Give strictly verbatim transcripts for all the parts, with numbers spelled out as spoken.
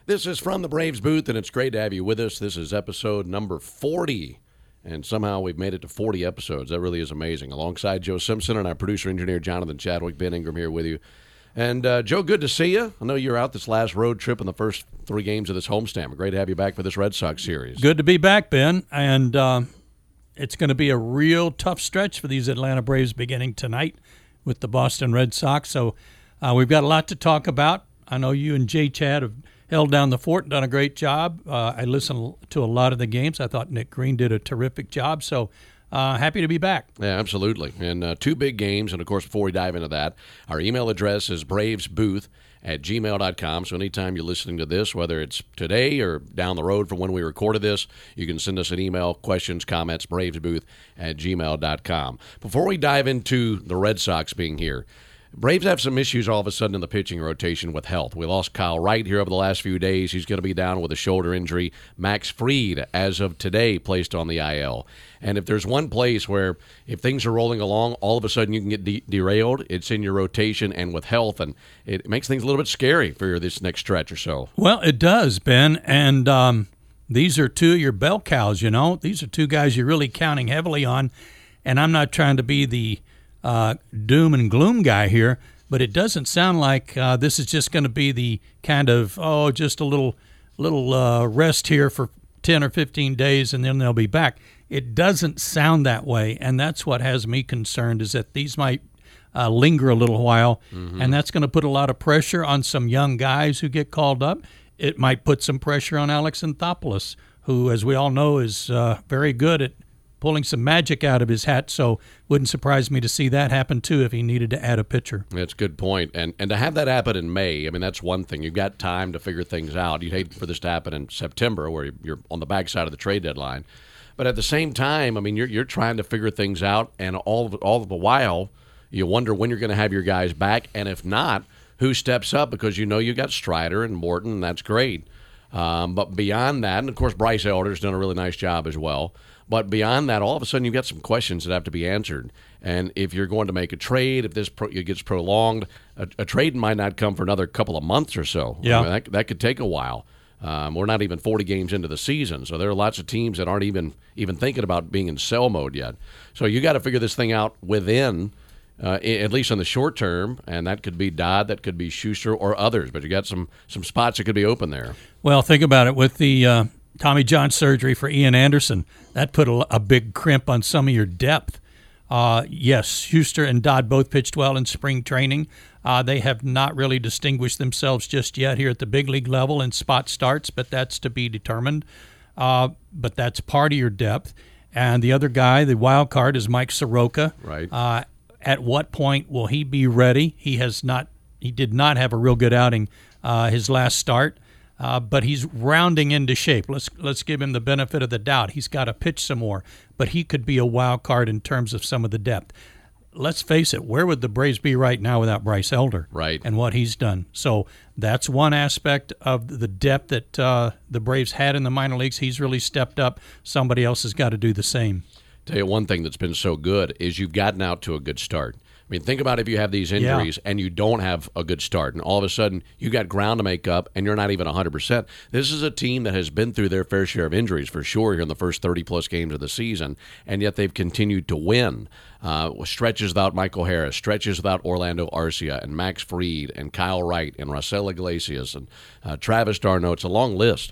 This is from the Braves booth, and it's great to have you with us. This is episode number forty, and somehow we've made it to forty episodes. That really is amazing. Alongside Joe Simpson and our producer-engineer Jonathan Chadwick, Ben Ingram here with you. And, uh, Joe, good to see you. I know you were out this last road trip in the first three games of this homestand. Great to have you back for this Red Sox series. Good to be back, Ben, and uh, it's going to be a real tough stretch for these Atlanta Braves beginning tonight with the Boston Red Sox. So uh, we've got a lot to talk about. I know you and Jay Chad have held down the fort and done a great job. Uh, I listened to a lot of the games. I thought Nick Green did a terrific job. So uh, happy to be back. Yeah, absolutely. And uh, two big games. And, of course, before we dive into that, our email address is bravesbooth at gmail dot com. So anytime you're listening to this, whether it's today or down the road from when we recorded this, you can send us an email, questions, comments, bravesbooth at gmail dot com. Before we dive into the Red Sox being here, Braves have some issues all of a sudden in the pitching rotation with health. We lost Kyle Wright here over the last few days. He's going to be down with a shoulder injury. Max Fried, as of today, placed on the I L. And if there's one place where if things are rolling along, all of a sudden you can get de- derailed, it's in your rotation and with health, and it makes things a little bit scary for this next stretch or so. Well, it does, Ben, and um, these are two of your bell cows, you know. These are two guys you're really counting heavily on, and I'm not trying to be the Uh, doom and gloom guy here, but it doesn't sound like uh, this is just going to be the kind of, oh, just a little little uh, rest here for ten or fifteen days and then they'll be back. It doesn't sound that way, and that's what has me concerned, is that these might uh, linger a little while, mm-hmm. and that's going to put a lot of pressure on some young guys who get called up. It might put some pressure on Alex Anthopoulos, who, as we all know, is uh, very good at pulling some magic out of his hat, so wouldn't surprise me to see that happen too if he needed to add a pitcher. That's a good point. And and to have that happen in May, I mean, that's one thing. You've got time to figure things out. You'd hate for this to happen in September where you're on the backside of the trade deadline. But at the same time, I mean, you're you're trying to figure things out, and all of, all of the while, you wonder when you're going to have your guys back, and if not, who steps up, because you know you got Strider and Morton, and that's great. Um, but beyond that, and of course Bryce Elder's done a really nice job as well. But beyond that, all of a sudden you've got some questions that have to be answered. And if you're going to make a trade, if this pro- it gets prolonged, a, a trade might not come for another couple of months or so. Yeah. I mean, that, that could take a while. Um, we're not even forty games into the season, so there are lots of teams that aren't even even thinking about being in sell mode yet. So you got to figure this thing out within, uh, at least in the short term, and that could be Dodd, that could be Schuster, or others. But you got some some spots that could be open there. Well, think about it. With the uh, Tommy John surgery for Ian Anderson, that put a, a big crimp on some of your depth. Uh, yes, Schuster and Dodd both pitched well in spring training. Uh, they have not really distinguished themselves just yet here at the big league level in spot starts, but that's to be determined. Uh, but that's part of your depth. And the other guy, the wild card, is Mike Soroka. Right. Uh, at what point will he be ready? He has not. He did not have a real good outing uh, his last start. Uh, but he's rounding into shape. Let's let's give him the benefit of the doubt. He's got to pitch some more, but he could be a wild card in terms of some of the depth. Let's face it, where would the Braves be right now without Bryce Elder? Right. And what he's done. So that's one aspect of the depth that uh, the Braves had in the minor leagues. He's really stepped up. Somebody else has got to do the same. Tell you one thing that's been so good is you've gotten out to a good start. I mean, think about if you have these injuries yeah. and you don't have a good start, and all of a sudden you got ground to make up and you're not even one hundred percent. This is a team that has been through their fair share of injuries for sure here in the first thirty-plus games of the season, and yet they've continued to win. Uh, stretches without Michael Harris, stretches without Orlando Arcia and Max Fried and Kyle Wright and Raisel Iglesias and uh, Travis d'Arnaud. It's a long list.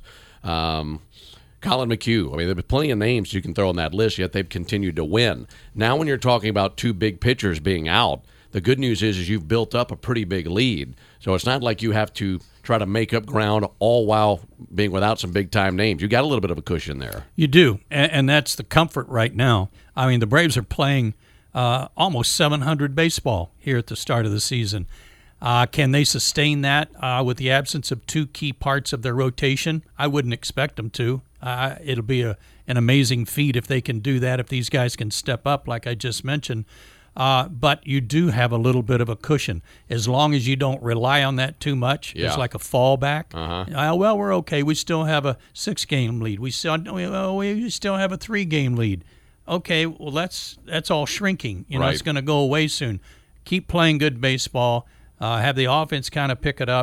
Um Colin McHugh. I mean, there are plenty of names you can throw on that list, yet they've continued to win. Now when you're talking about two big pitchers being out, the good news is, is you've built up a pretty big lead. So it's not like you have to try to make up ground all while being without some big-time names. You got a little bit of a cushion there. You do, and, and that's the comfort right now. I mean, the Braves are playing uh, almost seven hundred baseball here at the start of the season. Uh, can they sustain that uh, with the absence of two key parts of their rotation? I wouldn't expect them to. Uh, it'll be a, an amazing feat if they can do that, if these guys can step up like I just mentioned. Uh, but you do have a little bit of a cushion. As long as you don't rely on that too much, yeah. it's like a fallback. Uh-huh. Uh, well, we're okay. We still have a six-game lead. We still, we still have a three-game lead. Okay, well, that's that's all shrinking. You know, right. It's going to go away soon. Keep playing good baseball. Uh, have the offense kind of pick it up.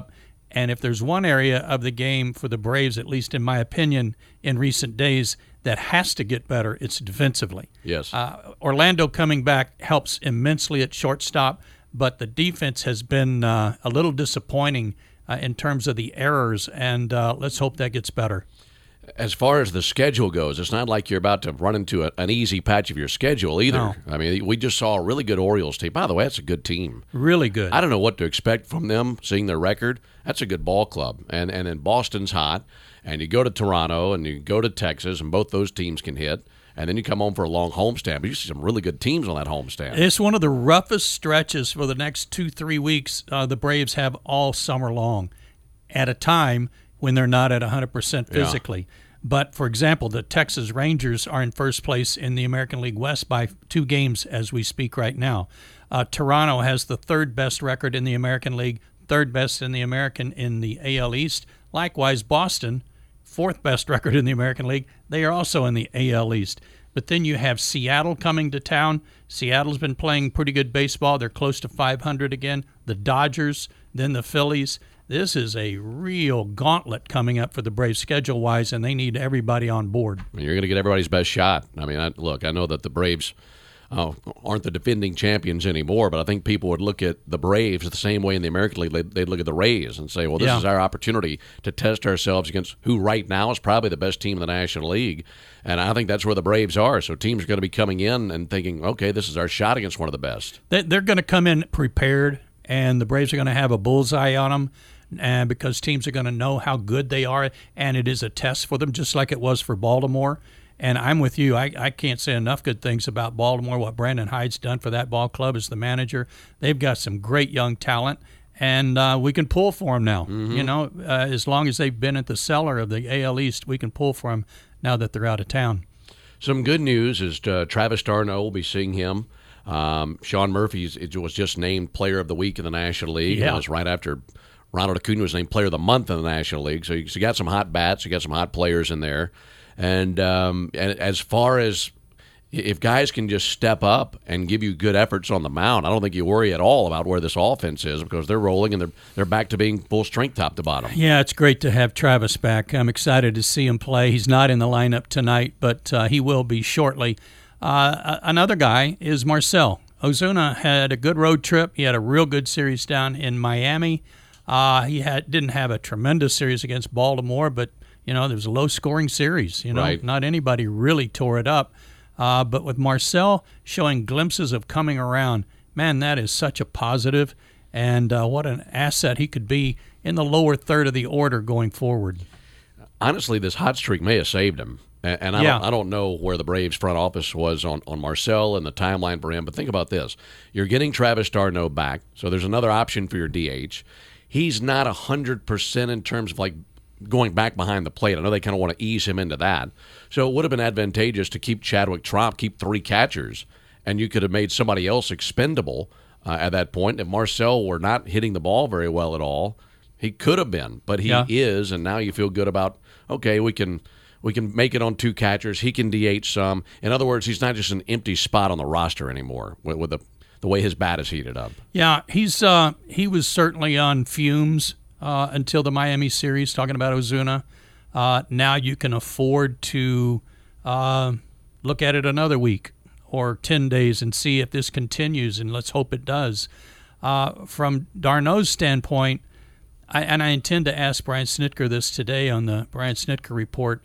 And if there's one area of the game for the Braves, at least in my opinion, in recent days, that has to get better, it's defensively. Yes. Uh, Orlando coming back helps immensely at shortstop, but the defense has been uh, a little disappointing uh, in terms of the errors, and uh, let's hope that gets better. As far as the schedule goes, it's not like you're about to run into a, an easy patch of your schedule either. No. I mean, we just saw a really good Orioles team. By the way, that's a good team. Really good. I don't know what to expect from them, seeing their record. That's a good ball club. And and then Boston's hot, and you go to Toronto, and you go to Texas, and both those teams can hit. And then you come home for a long homestand. But you see some really good teams on that homestand. It's one of the roughest stretches for the next two, three weeks uh, the Braves have all summer long at a time when they're not at one hundred percent physically. Yeah. But, for example, the Texas Rangers are in first place in the American League West by two games as we speak right now. Uh, Toronto has the third best record in the American League, third best in the American in the A L East. Likewise, Boston, fourth best record in the American League. They are also in the A L East. But then you have Seattle coming to town. Seattle's been playing pretty good baseball. They're close to five hundred again. The Dodgers, then the Phillies. This is a real gauntlet coming up for the Braves schedule-wise, and they need everybody on board. You're going to get everybody's best shot. I mean, I, look, I know that the Braves uh, aren't the defending champions anymore, but I think people would look at the Braves the same way in the American League. They'd, they'd look at the Rays and say, well, this yeah. is our opportunity to test ourselves against who right now is probably the best team in the National League. And I think that's where the Braves are. So teams are going to be coming in and thinking, okay, this is our shot against one of the best. They're going to come in prepared, and the Braves are going to have a bullseye on them. And because teams are going to know how good they are, and it is a test for them, just like it was for Baltimore. And I'm with you. I, I can't say enough good things about Baltimore, what Brandon Hyde's done for that ball club as the manager. They've got some great young talent, and uh, we can pull for them now. Mm-hmm. You know, uh, as long as they've been at the cellar of the A L East, we can pull for them now that they're out of town. Some good news is uh, Travis d'Arnaud will be seeing him. Um, Sean Murphy was just named Player of the Week in the National League. Yeah. That was right after Ronald Acuna was named Player of the Month in the National League. So you, so you got some hot bats, you got some hot players in there. And, um, and as far as if guys can just step up and give you good efforts on the mound, I don't think you worry at all about where this offense is because they're rolling and they're they're back to being full strength top to bottom. Yeah, it's great to have Travis back. I'm excited to see him play. He's not in the lineup tonight, but uh, he will be shortly. Uh, another guy is Marcell Ozuna. Had a good road trip. He had a real good series down in Miami. Uh, he had didn't have a tremendous series against Baltimore, but you know there was a low-scoring series. You know, right. Not anybody really tore it up. Uh, but with Marcell showing glimpses of coming around, man, that is such a positive, and uh, what an asset he could be in the lower third of the order going forward. Honestly, this hot streak may have saved him. And I, yeah. don't, I don't know where the Braves front office was on, on Marcell and the timeline for him, but think about this. You're getting Travis d'Arnaud back, so there's another option for your D H. He's not one hundred percent in terms of like going back behind the plate. I know they kind of want to ease him into that. So it would have been advantageous to keep Chadwick Tromp, keep three catchers, and you could have made somebody else expendable uh, at that point. If Marcell were not hitting the ball very well at all, he could have been, but he yeah. is, and now you feel good about, okay, we can – We can make it on two catchers. He can D H some. In other words, he's not just an empty spot on the roster anymore with, with the the way his bat is heated up. Yeah, he's uh, he was certainly on fumes uh, until the Miami series, talking about Ozuna. Uh, now you can afford to uh, look at it another week or ten days and see if this continues, and let's hope it does. Uh, from d'Arnaud's standpoint, I, and I intend to ask Brian Snitker this today on the Brian Snitker Report,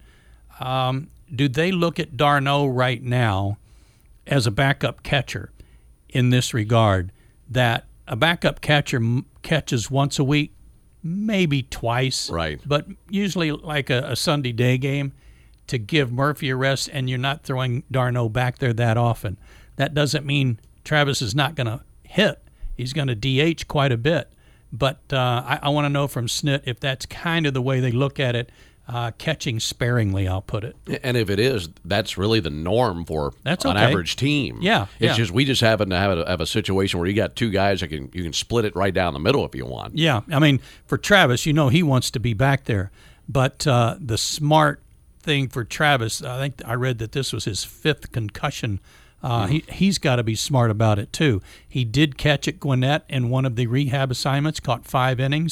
Um, do they look at d'Arnaud right now as a backup catcher in this regard, that a backup catcher m- catches once a week, maybe twice, right? But usually like a, a Sunday day game to give Murphy a rest, and you're not throwing d'Arnaud back there that often. That doesn't mean Travis is not going to hit. He's going to D H quite a bit. But uh, I, I want to know from Snit if that's kind of the way they look at it. Uh, catching sparingly, I'll put it. And if it is, that's really the norm for that's an okay. average team. Yeah, it's yeah. just we just happen to have a, have a situation where you got two guys that can you can split it right down the middle if you want. Yeah, I mean for Travis, you know he wants to be back there, but uh, the smart thing for Travis, I think I read that this was his fifth concussion. Uh, mm. He he's got to be smart about it too. He did catch at Gwinnett in one of the rehab assignments, caught five innings.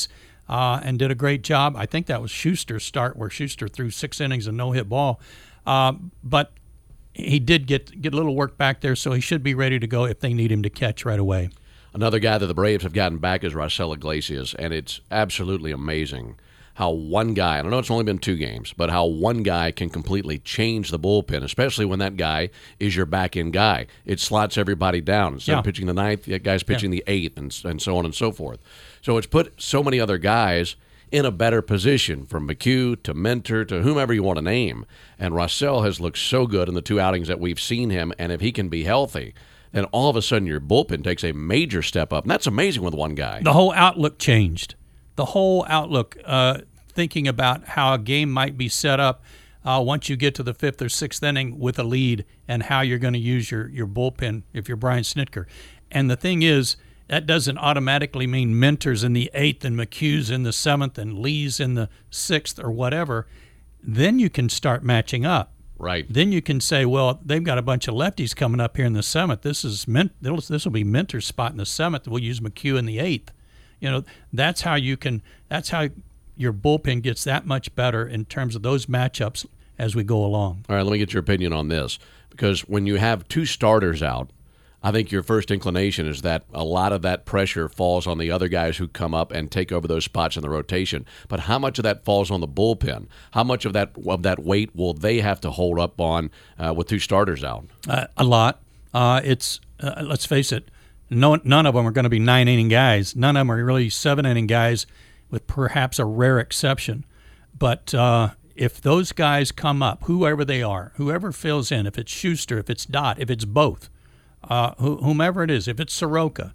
uh, and did a great job. I think that was Schuster's start where Schuster threw six innings and no-hit ball. Uh, but he did get, get a little work back there, so he should be ready to go if they need him to catch right away. Another guy that the Braves have gotten back is Raisel Iglesias, and it's absolutely amazing how one guy, and I know it's only been two games, but how one guy can completely change the bullpen, especially when that guy is your back-end guy. It slots everybody down. Instead yeah. of pitching the ninth, that guy's pitching yeah. the eighth, and, and so on and so forth. So it's put so many other guys in a better position, from McHugh to Mentor to whomever you want to name. And Raisel has looked so good in the two outings that we've seen him, and if he can be healthy, then all of a sudden your bullpen takes a major step up. And that's amazing with one guy. The whole outlook changed. The whole outlook, uh, thinking about how a game might be set up uh, once you get to the fifth or sixth inning with a lead and how you're going to use your, your bullpen if you're Brian Snitker. And the thing is, that doesn't automatically mean Mentor's in the eighth and McHugh's in the seventh and Lee's in the sixth or whatever. Then you can start matching up. Right. Then you can say, well, they've got a bunch of lefties coming up here in the seventh. This is this will be Mentor's spot in the seventh. We'll use McHugh in the eighth. You know, that's how you can. That's how your bullpen gets that much better in terms of those matchups as we go along. All right, let me get your opinion on this, because when you have two starters out, I think your first inclination is that a lot of that pressure falls on the other guys who come up and take over those spots in the rotation. But how much of that falls on the bullpen? How much of that of that weight will they have to hold up on uh, with two starters out? Uh, a lot. Uh, it's uh, let's face it, no, none of them are going to be nine-inning guys. None of them are really seven-inning guys, with perhaps a rare exception. But uh, if those guys come up, whoever they are, whoever fills in, if it's Schuster, if it's Dot, if it's both, Uh, whomever it is, if it's Soroka,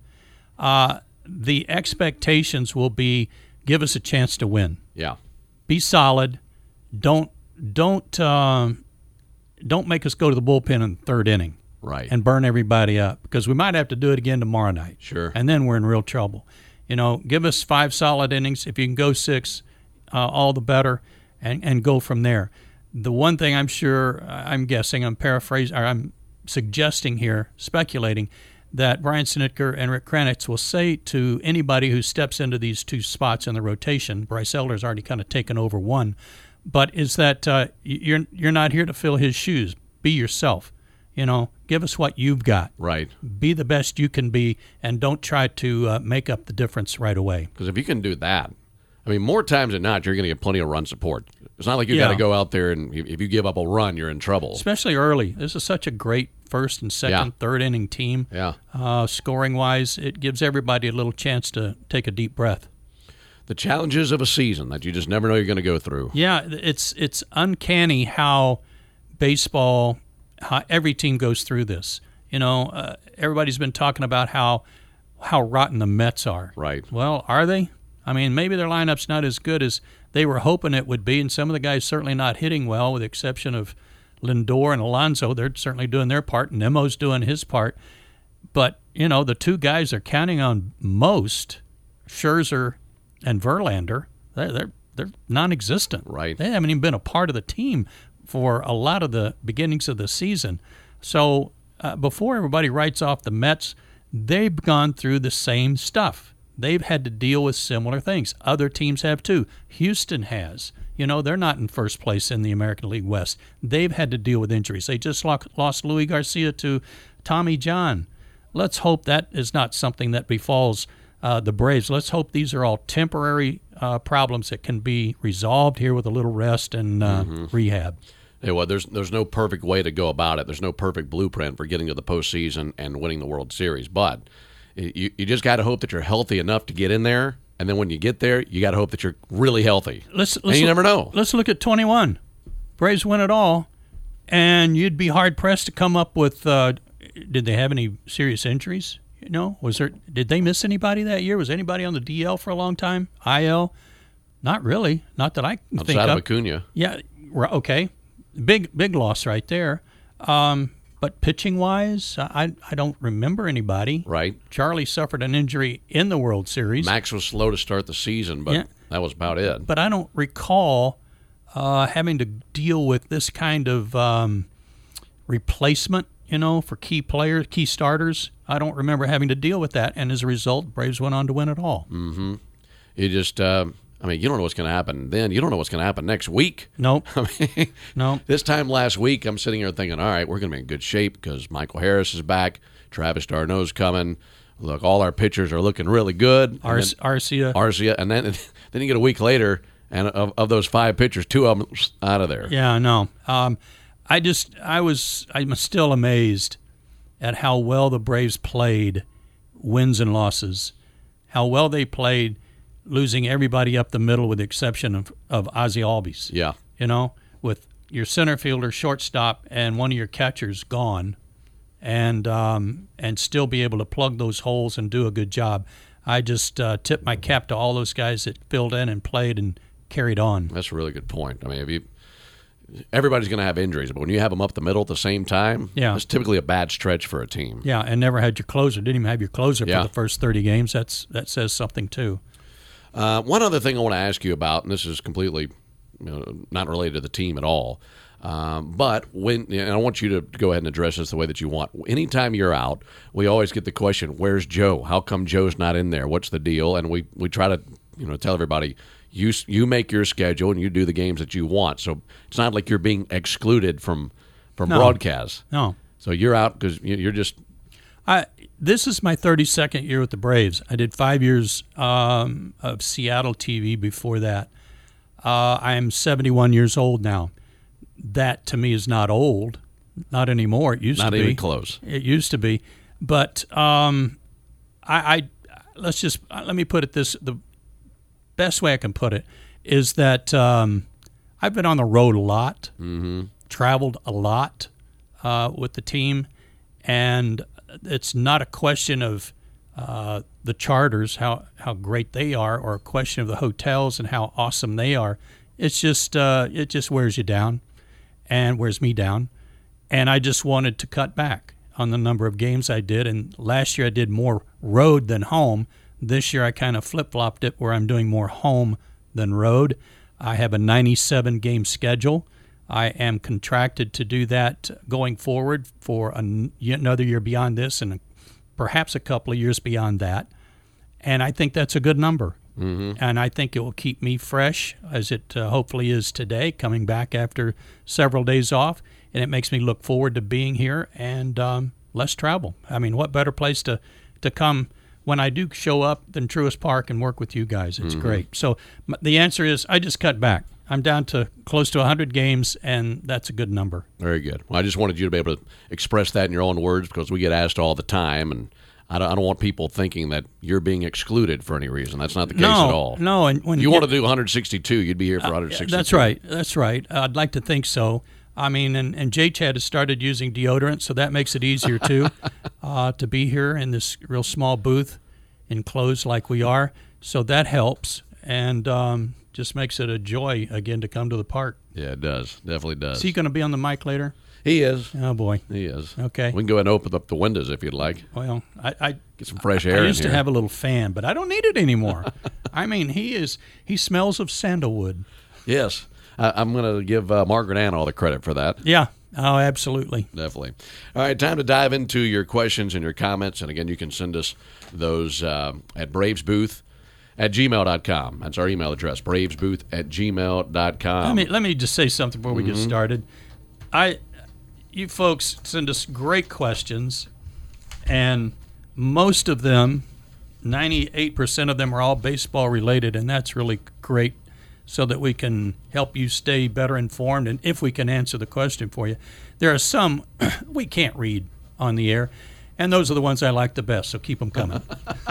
uh, the expectations will be give us a chance to win. Yeah, be solid. Don't don't uh, don't make us go to the bullpen in the third inning, right, and burn everybody up, because we might have to do it again tomorrow night. Sure, and then we're in real trouble. You know, give us five solid innings. If you can go six, uh, all the better, and and go from there. The one thing I'm sure, I'm guessing, I'm paraphrasing, or I'm suggesting here, speculating, that Brian Snitker and Rick Kranitz will say to anybody who steps into these two spots in the rotation, Bryce Elder's already kind of taken over one, but is that uh, you're you're not here to fill his shoes. Be yourself. You know, give us what you've got. Right. Be the best you can be, and don't try to uh, make up the difference right away. Because if you can do that, I mean, more times than not, you're going to get plenty of run support. It's not like you yeah. got to go out there and if you give up a run, you're in trouble. Especially early. This is such a great first and second, yeah. third inning team. Yeah. Uh, scoring-wise, it gives everybody a little chance to take a deep breath. The challenges of a season that you just never know you're going to go through. Yeah, it's it's uncanny how baseball, how every team goes through this. You know, uh, everybody's been talking about how how rotten the Mets are. Right. Well, are they? I mean, maybe their lineup's not as good as they were hoping it would be, and some of the guys certainly not hitting well, with the exception of Lindor and Alonso. They're certainly doing their part, and Nemo's doing his part. But, you know, the two guys they're counting on most, Scherzer and Verlander, they're, they're, they're non-existent. Right. They haven't even been a part of the team for a lot of the beginnings of the season. So uh, before everybody writes off the Mets, they've gone through the same stuff. They've had to deal with similar things. Other teams have too. Houston has. You know, they're not in first place in the American League West. They've had to deal with injuries. They just lost Louis Garcia to Tommy John. Let's hope that is not something that befalls uh, the Braves. Let's hope these are all temporary uh, problems that can be resolved here with a little rest and uh, mm-hmm. rehab. Hey, well, there's there's no perfect way to go about it. There's no perfect blueprint for getting to the postseason and winning the World Series. But you, you just got to hope that you're healthy enough to get in there. And then when you get there, you got to hope that you're really healthy. Let's, let's and you look, never know. Let's look at twenty-one. Braves win it all, and you'd be hard-pressed to come up with uh, – did they have any serious injuries? You know, was there? Did they miss anybody that year? Was anybody on the D L for a long time? I L? Not really. Not that I can Outside think of. of Acuna. Yeah, okay. Big, big loss right there. Um But pitching-wise, I I don't remember anybody. Right. Charlie suffered an injury in the World Series. Max was slow to start the season, but yeah. that was about it. But I don't recall uh, having to deal with this kind of um, replacement, you know, for key players, key starters. I don't remember having to deal with that, and as a result, Braves went on to win it all. Mm-hmm. You just, uh, I mean, you don't know what's going to happen then. You don't know what's going to happen next week. Nope. I mean, nope. This time last week, I'm sitting here thinking, all right, we're going to be in good shape because Michael Harris is back, Travis d'Arnaud's coming. Look, all our pitchers are looking really good. Ar- Arcia. Arcia. And then, then you get a week later, and of, of those five pitchers, two of them out of there. Yeah, I know. Um, I just, I was, I'm still amazed at how well the Braves played, wins and losses, how well they played, losing everybody up the middle with the exception of, of Ozzie Albies. Yeah. You know, with your center fielder, shortstop, and one of your catchers gone, and um, and still be able to plug those holes and do a good job. I just uh, tip my cap to all those guys that filled in and played and carried on. That's a really good point. I mean, if you everybody's going to have injuries, but when you have them up the middle at the same time, yeah. it's typically a bad stretch for a team. Yeah, and never had your closer. Didn't even have your closer yeah. for the first thirty games. That's That says something, too. Uh, one other thing I want to ask you about, and this is completely you know, not related to the team at all, um, but when and I want you to go ahead and address this the way that you want. Anytime you're out, we always get the question, where's Joe? How come Joe's not in there? What's the deal? And we, we try to you know tell everybody, You you make your schedule and you do the games that you want. So it's not like you're being excluded from from no. broadcasts. No. So you're out because you're just. I this is my thirty-second year with the Braves. I did five years um, of Seattle T V before that. Uh, I am seventy-one years old now. That to me is not old, not anymore. It used not to be. Not even close. It used to be, but um, I, I let's just let me put it this the. best way I can put it is that um, I've been on the road a lot, mm-hmm. traveled a lot uh, with the team, and it's not a question of uh, the charters, how, how great they are, or a question of the hotels and how awesome they are. It's just uh, it just wears you down and wears me down, and I just wanted to cut back on the number of games I did, and last year I did more road than home. This year I kind of flip-flopped it where I'm doing more home than road. I have a ninety-seven game schedule. I am contracted to do that going forward for an, another year beyond this and perhaps a couple of years beyond that. And I think that's a good number. Mm-hmm. And I think it will keep me fresh, as it uh, hopefully is today, coming back after several days off. And it makes me look forward to being here and um, less travel. I mean, what better place to, to come when I do show up than Truist Park and work with you guys. It's mm-hmm. great. So m- the answer is I just cut back. I'm down to close to one hundred games, and that's a good number. Very good. Well, I just wanted you to be able to express that in your own words because we get asked all the time, and I don't, I don't want people thinking that you're being excluded for any reason. That's not the case no, at all. No, and when you, you want to do one hundred sixty-two, you'd be here for uh, one hundred sixty-two. That's right. That's right. I'd like to think so. I mean, and, and J-Chad has started using deodorant, so that makes it easier, too, uh, to be here in this real small booth, enclosed like we are. So that helps, and um, just makes it a joy, again, to come to the park. Yeah, it does. Definitely does. Is he going to be on the mic later? He is. Oh, boy. He is. Okay. We can go ahead and open up the windows if you'd like. Well, I, I get some fresh air I used in to here. have a little fan, but I don't need it anymore. I mean, he is he smells of sandalwood. Yes. I, I'm going to give uh, Margaret Ann all the credit for that. Yeah. Oh, absolutely. Definitely. All right, time to dive into your questions and your comments. And, again, you can send us those uh, at bravesbooth at gmail dot com. That's our email address, bravesbooth at gmail dot com. Let me, let me just say something before we mm-hmm. get started. I, you folks send us great questions, and most of them, ninety-eight percent of them are all baseball related, and that's really great so that we can help you stay better informed and if we can answer the question for you. There are some we can't read on the air, and those are the ones I like the best, so keep them coming.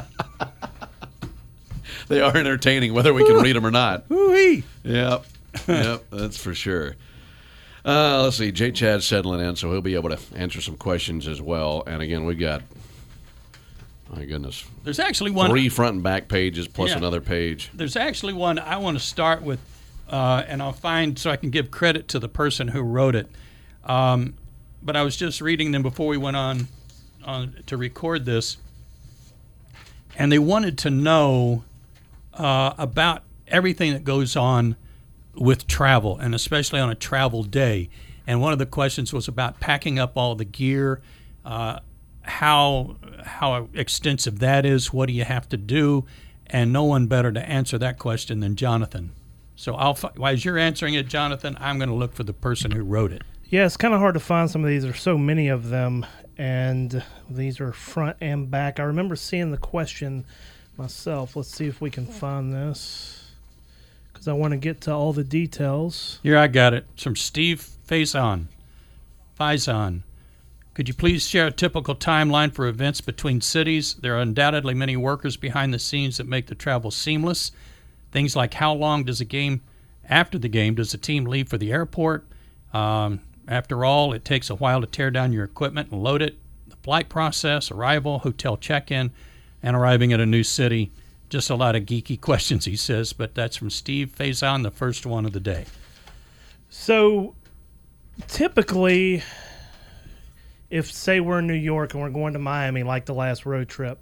They are entertaining, whether we can read them or not. Ooh-wee. Yep, yep, that's for sure. Uh, let's see, J. Chad's settling in, so he'll be able to answer some questions as well. And again, we've got, my goodness, there's actually one three front and back pages plus yeah, another page. There's actually one I want to start with, uh, and I'll find so I can give credit to the person who wrote it. Um, but I was just reading them before we went on, on to record this, and they wanted to know uh, about everything that goes on with travel, and especially on a travel day. And one of the questions was about packing up all the gear, uh, how how extensive that is, what do you have to do, and no one better to answer that question than Jonathan. So I'll, as you're answering it, Jonathan, I'm going to look for the person who wrote it. Yeah, it's kind of hard to find some of these. There's so many of them, and these are front and back. I remember seeing the question myself. Let's see if we can find this, because I want to get to all the details. Here, I got it. It's from Steve Faison. Faison. Could you please share a typical timeline for events between cities? There are undoubtedly many workers behind the scenes that make the travel seamless. Things like how long does a game, after the game, does the team leave for the airport? Um, after all, it takes a while to tear down your equipment and load it. The flight process, arrival, hotel check-in, and arriving at a new city. Just a lot of geeky questions, he says, but that's from Steve Faison, the first one of the day. So, typically, if, say, we're in New York and we're going to Miami, like the last road trip,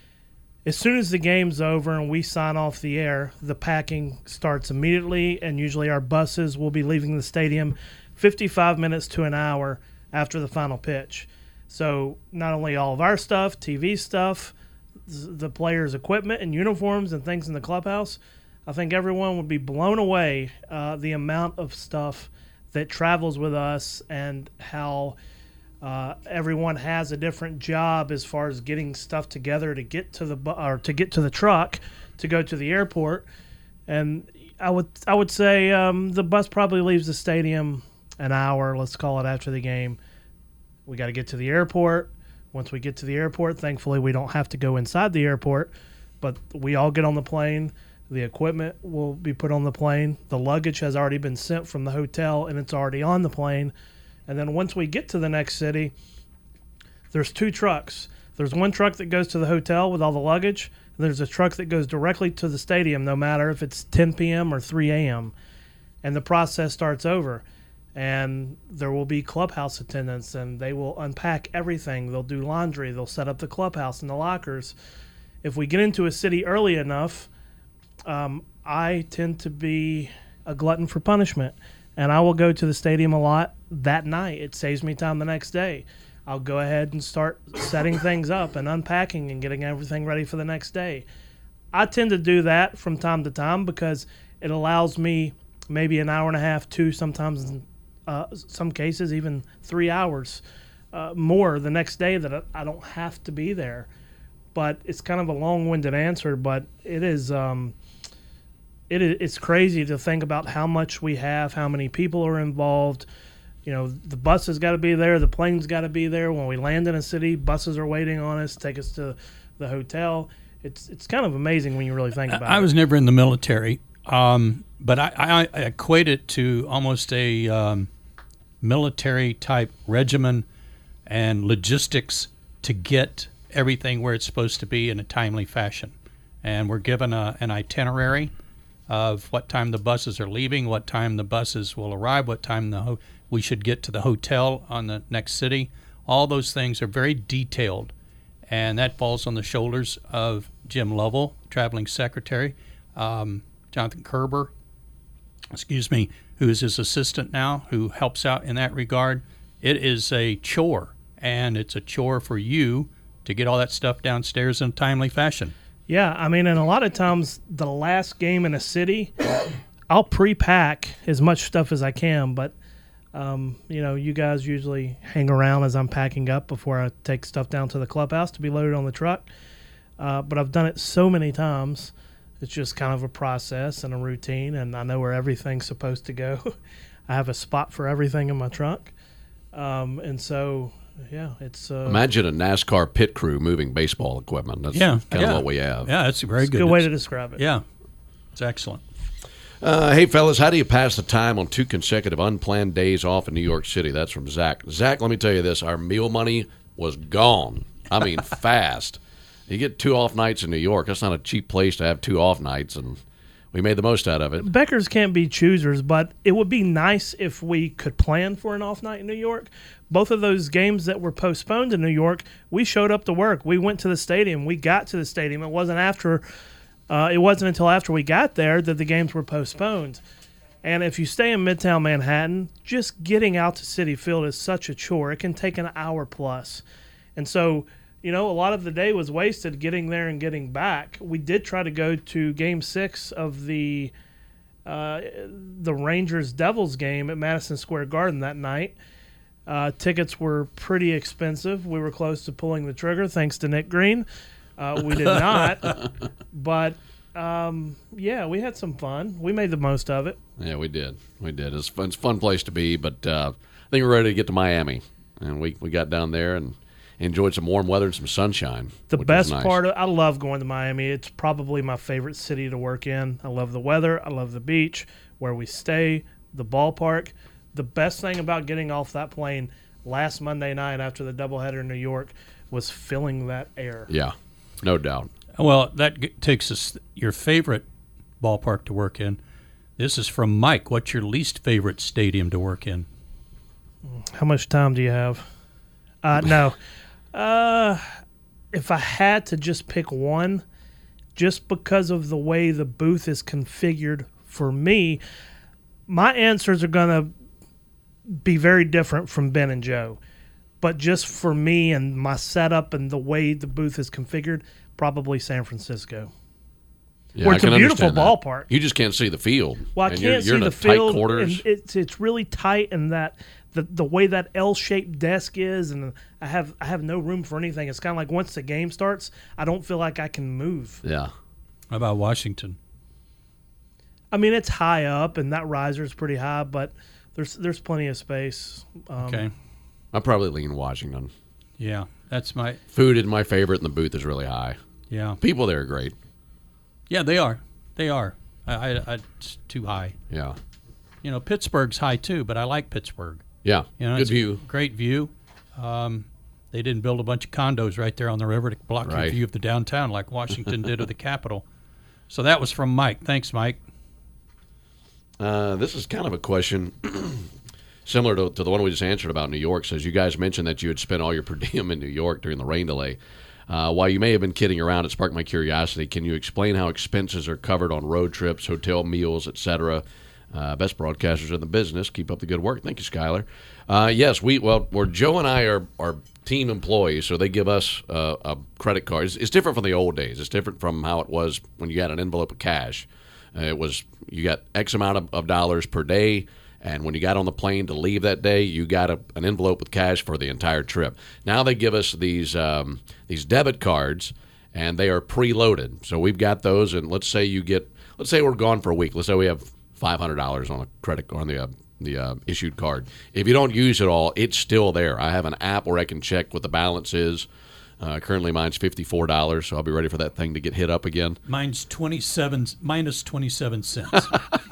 as soon as the game's over and we sign off the air, the packing starts immediately, and usually our buses will be leaving the stadium fifty-five minutes to an hour after the final pitch. So not only all of our stuff, T V stuff, the players' equipment and uniforms and things in the clubhouse, I think everyone would be blown away uh, the amount of stuff that travels with us and how uh, everyone has a different job as far as getting stuff together to get to the bu- or to get to the truck to go to the airport. And I would I would say um, the bus probably leaves the stadium an hour, let's call it, after the game. We got to get to the airport. Once we get to the airport, thankfully we don't have to go inside the airport, but we all get on the plane. The equipment will be put on the plane. The luggage has already been sent from the hotel, and it's already on the plane. And then once we get to the next city, there's two trucks. There's one truck that goes to the hotel with all the luggage, and there's a truck that goes directly to the stadium, no matter if it's ten p.m. or three a.m. And the process starts over. And there will be clubhouse attendants, and they will unpack everything. They'll do laundry. They'll set up the clubhouse and the lockers. If we get into a city early enough, um, I tend to be a glutton for punishment, and I will go to the stadium a lot that night. It saves me time the next day. I'll go ahead and start setting things up and unpacking and getting everything ready for the next day. I tend to do that from time to time because it allows me maybe an hour and a half, two, sometimes Uh, some cases even three hours uh, more the next day that I don't have to be there. But it's kind of a long-winded answer, but it is um, it is it's crazy to think about how much we have, how many people are involved. You know, the bus has got to be there, the plane's got to be there. When we land in a city, buses are waiting on us, take us to the hotel. It's it's kind of amazing when you really think about I it. I was never in the military, um, but I, I, I equate it to almost a um, military-type regimen and logistics to get everything where it's supposed to be in a timely fashion. And we're given a, an itinerary of what time the buses are leaving, what time the buses will arrive, what time the ho- we should get to the hotel on the next city. All those things are very detailed, and that falls on the shoulders of Jim Lovell, traveling secretary, um, Jonathan Kerber, excuse me, who is his assistant now, who helps out in that regard. It is a chore, and it's a chore for you to get all that stuff downstairs in a timely fashion. Yeah, I mean, and a lot of times the last game in a city, I'll pre-pack as much stuff as I can, but, um, you know, you guys usually hang around as I'm packing up before I take stuff down to the clubhouse to be loaded on the truck. Uh, but I've done it so many times. It's just kind of a process and a routine, and I know where everything's supposed to go. I have a spot for everything in my trunk. Um, and so, yeah, it's... Uh, Imagine a NASCAR pit crew moving baseball equipment. That's yeah, kind yeah. of what we have. Yeah, that's a very it's good. a good way to describe it. Yeah, it's excellent. Uh, hey, fellas, how do you pass the time on two consecutive unplanned days off in New York City? That's from Zach. Zach, let me tell you this. Our meal money was gone. I mean, fast. You get two off nights in New York. That's not a cheap place to have two off nights, and we made the most out of it. Beckers can't be choosers, but it would be nice if we could plan for an off night in New York. Both of those games that were postponed in New York, we showed up to work. We went to the stadium. We got to the stadium. It wasn't after. Uh, it wasn't until after we got there that the games were postponed. And if you stay in Midtown Manhattan, just getting out to Citi Field is such a chore. It can take an hour plus. And so, you know, a lot of the day was wasted getting there and getting back. We did try to go to Game Six of the uh, the Rangers Devils game at Madison Square Garden that night. Uh, tickets were pretty expensive. We were close to pulling the trigger, thanks to Nick Green. Uh, we did not, but um, yeah, we had some fun. We made the most of it. Yeah, we did. We did. It's fun, it's a fun place to be, but uh, I think we're ready to get to Miami, and we we got down there and enjoyed some warm weather and some sunshine. The which best was nice. part of I love going to Miami. It's probably my favorite city to work in. I love the weather. I love the beach, where we stay, the ballpark. The best thing about getting off that plane last Monday night after the doubleheader in New York was feeling that air. Yeah, no doubt. Well, that g- takes us your favorite ballpark to work in. This is from Mike. What's your least favorite stadium to work in? How much time do you have? Uh, no. Uh, if I had to just pick one, just because of the way the booth is configured for me, my answers are going to be very different from Ben and Joe. But just for me and my setup and the way the booth is configured, probably San Francisco. Yeah, Where I it's a can beautiful understand that. ballpark. You just can't see the field. Well, I and can't you're, see you're in the a field. tight quarters. And it's it's really tight, and that the the way that L-shaped desk is, and I have I have no room for anything. It's kind of like once the game starts, I don't feel like I can move. Yeah. How about Washington? I mean, it's high up, and that riser is pretty high, but there's there's plenty of space. Um, Okay. I probably lean Washington. Yeah, that's my Food is my favorite, and the booth is really high. yeah People there are great. yeah they are they are. I, I, I it's too high. Yeah. You know, Pittsburgh's high too, but I like Pittsburgh. Yeah. You know, Good it's a view. great view. Um, they didn't build a bunch of condos right there on the river to block your Right. view of the downtown like Washington did of the Capitol. So that was from Mike. Thanks, Mike. Uh, this is kind of a question similar to, to the one we just answered about New York. Says you guys mentioned that you had spent all your per diem in New York during the rain delay. Uh, while you may have been kidding around, it sparked my curiosity. Can you explain how expenses are covered on road trips, hotel meals, et cetera? Uh, best broadcasters in the business. Keep up the good work. Thank you, Skyler. Uh, yes, we well, where Joe and I are are team employees, so they give us uh, a credit card. It's, it's different from the old days. It's different from how it was when you had an envelope of cash. Uh, it was you got X amount of, of dollars per day. And when you got on the plane to leave that day, you got a, an envelope with cash for the entire trip. Now they give us these um, these debit cards, and they are preloaded. So we've got those, and let's say you get, let's say we're gone for a week. Let's say we have five hundred dollars on a credit on the uh, the uh, issued card. If you don't use it all, it's still there. I have an app where I can check what the balance is. Uh, currently, mine's fifty-four dollars, so I'll be ready for that thing to get hit up again. Mine's twenty-seven minus twenty-seven cents.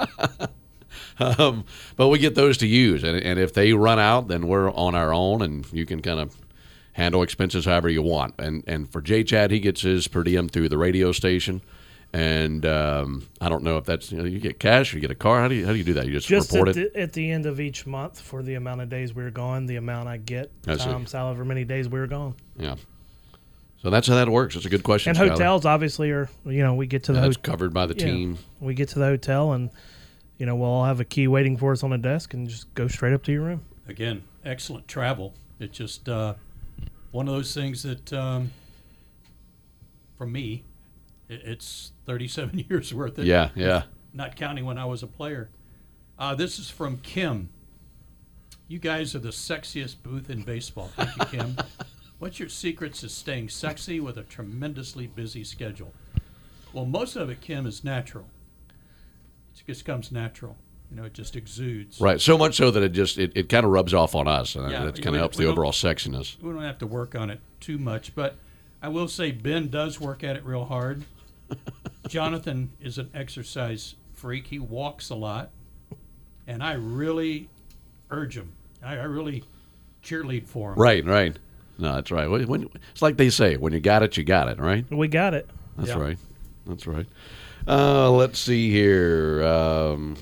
Um, but we get those to use, and, and if they run out, then we're on our own, and you can kind of handle expenses however you want. And and for J Chad, he gets his per diem through the radio station, and um, I don't know if that's you know you get cash or you get a car. How do you how do you do that? You just, Just report at it. the, at the end of each month for the amount of days we were gone, the amount I get I see. times however many days we were gone. Yeah. So that's how that works. It's a good question. And Skyler. hotels obviously are you know we get to the That's hot- covered by the yeah, team. we get to the hotel and you know we'll all have a key waiting for us on a desk and just go straight up to your room. Again, excellent travel. It's just uh, one of those things that, um, for me, it, it's thirty-seven years worth of Yeah, yeah. not counting when I was a player. Uh, this is from Kim. You guys are the sexiest booth in baseball. Thank you, Kim. What's your secrets to staying sexy with a tremendously busy schedule? Well, most of it, Kim, is natural. It just comes natural. You know, it just exudes. Right. So much so that it just it, it kind of rubs off on us, and Yeah, it kind we- of helps we the don't- overall sexiness. We don't have to work on it too much, but I will say Ben does work at it real hard. Jonathan is an exercise freak. He walks a lot, and I really urge him. I, I really cheerlead for him. Right, right. No, that's right. When, when, it's like they say, when you got it, you got it, right? We got it. That's Yeah. right. That's right. Uh, let's see here. Um,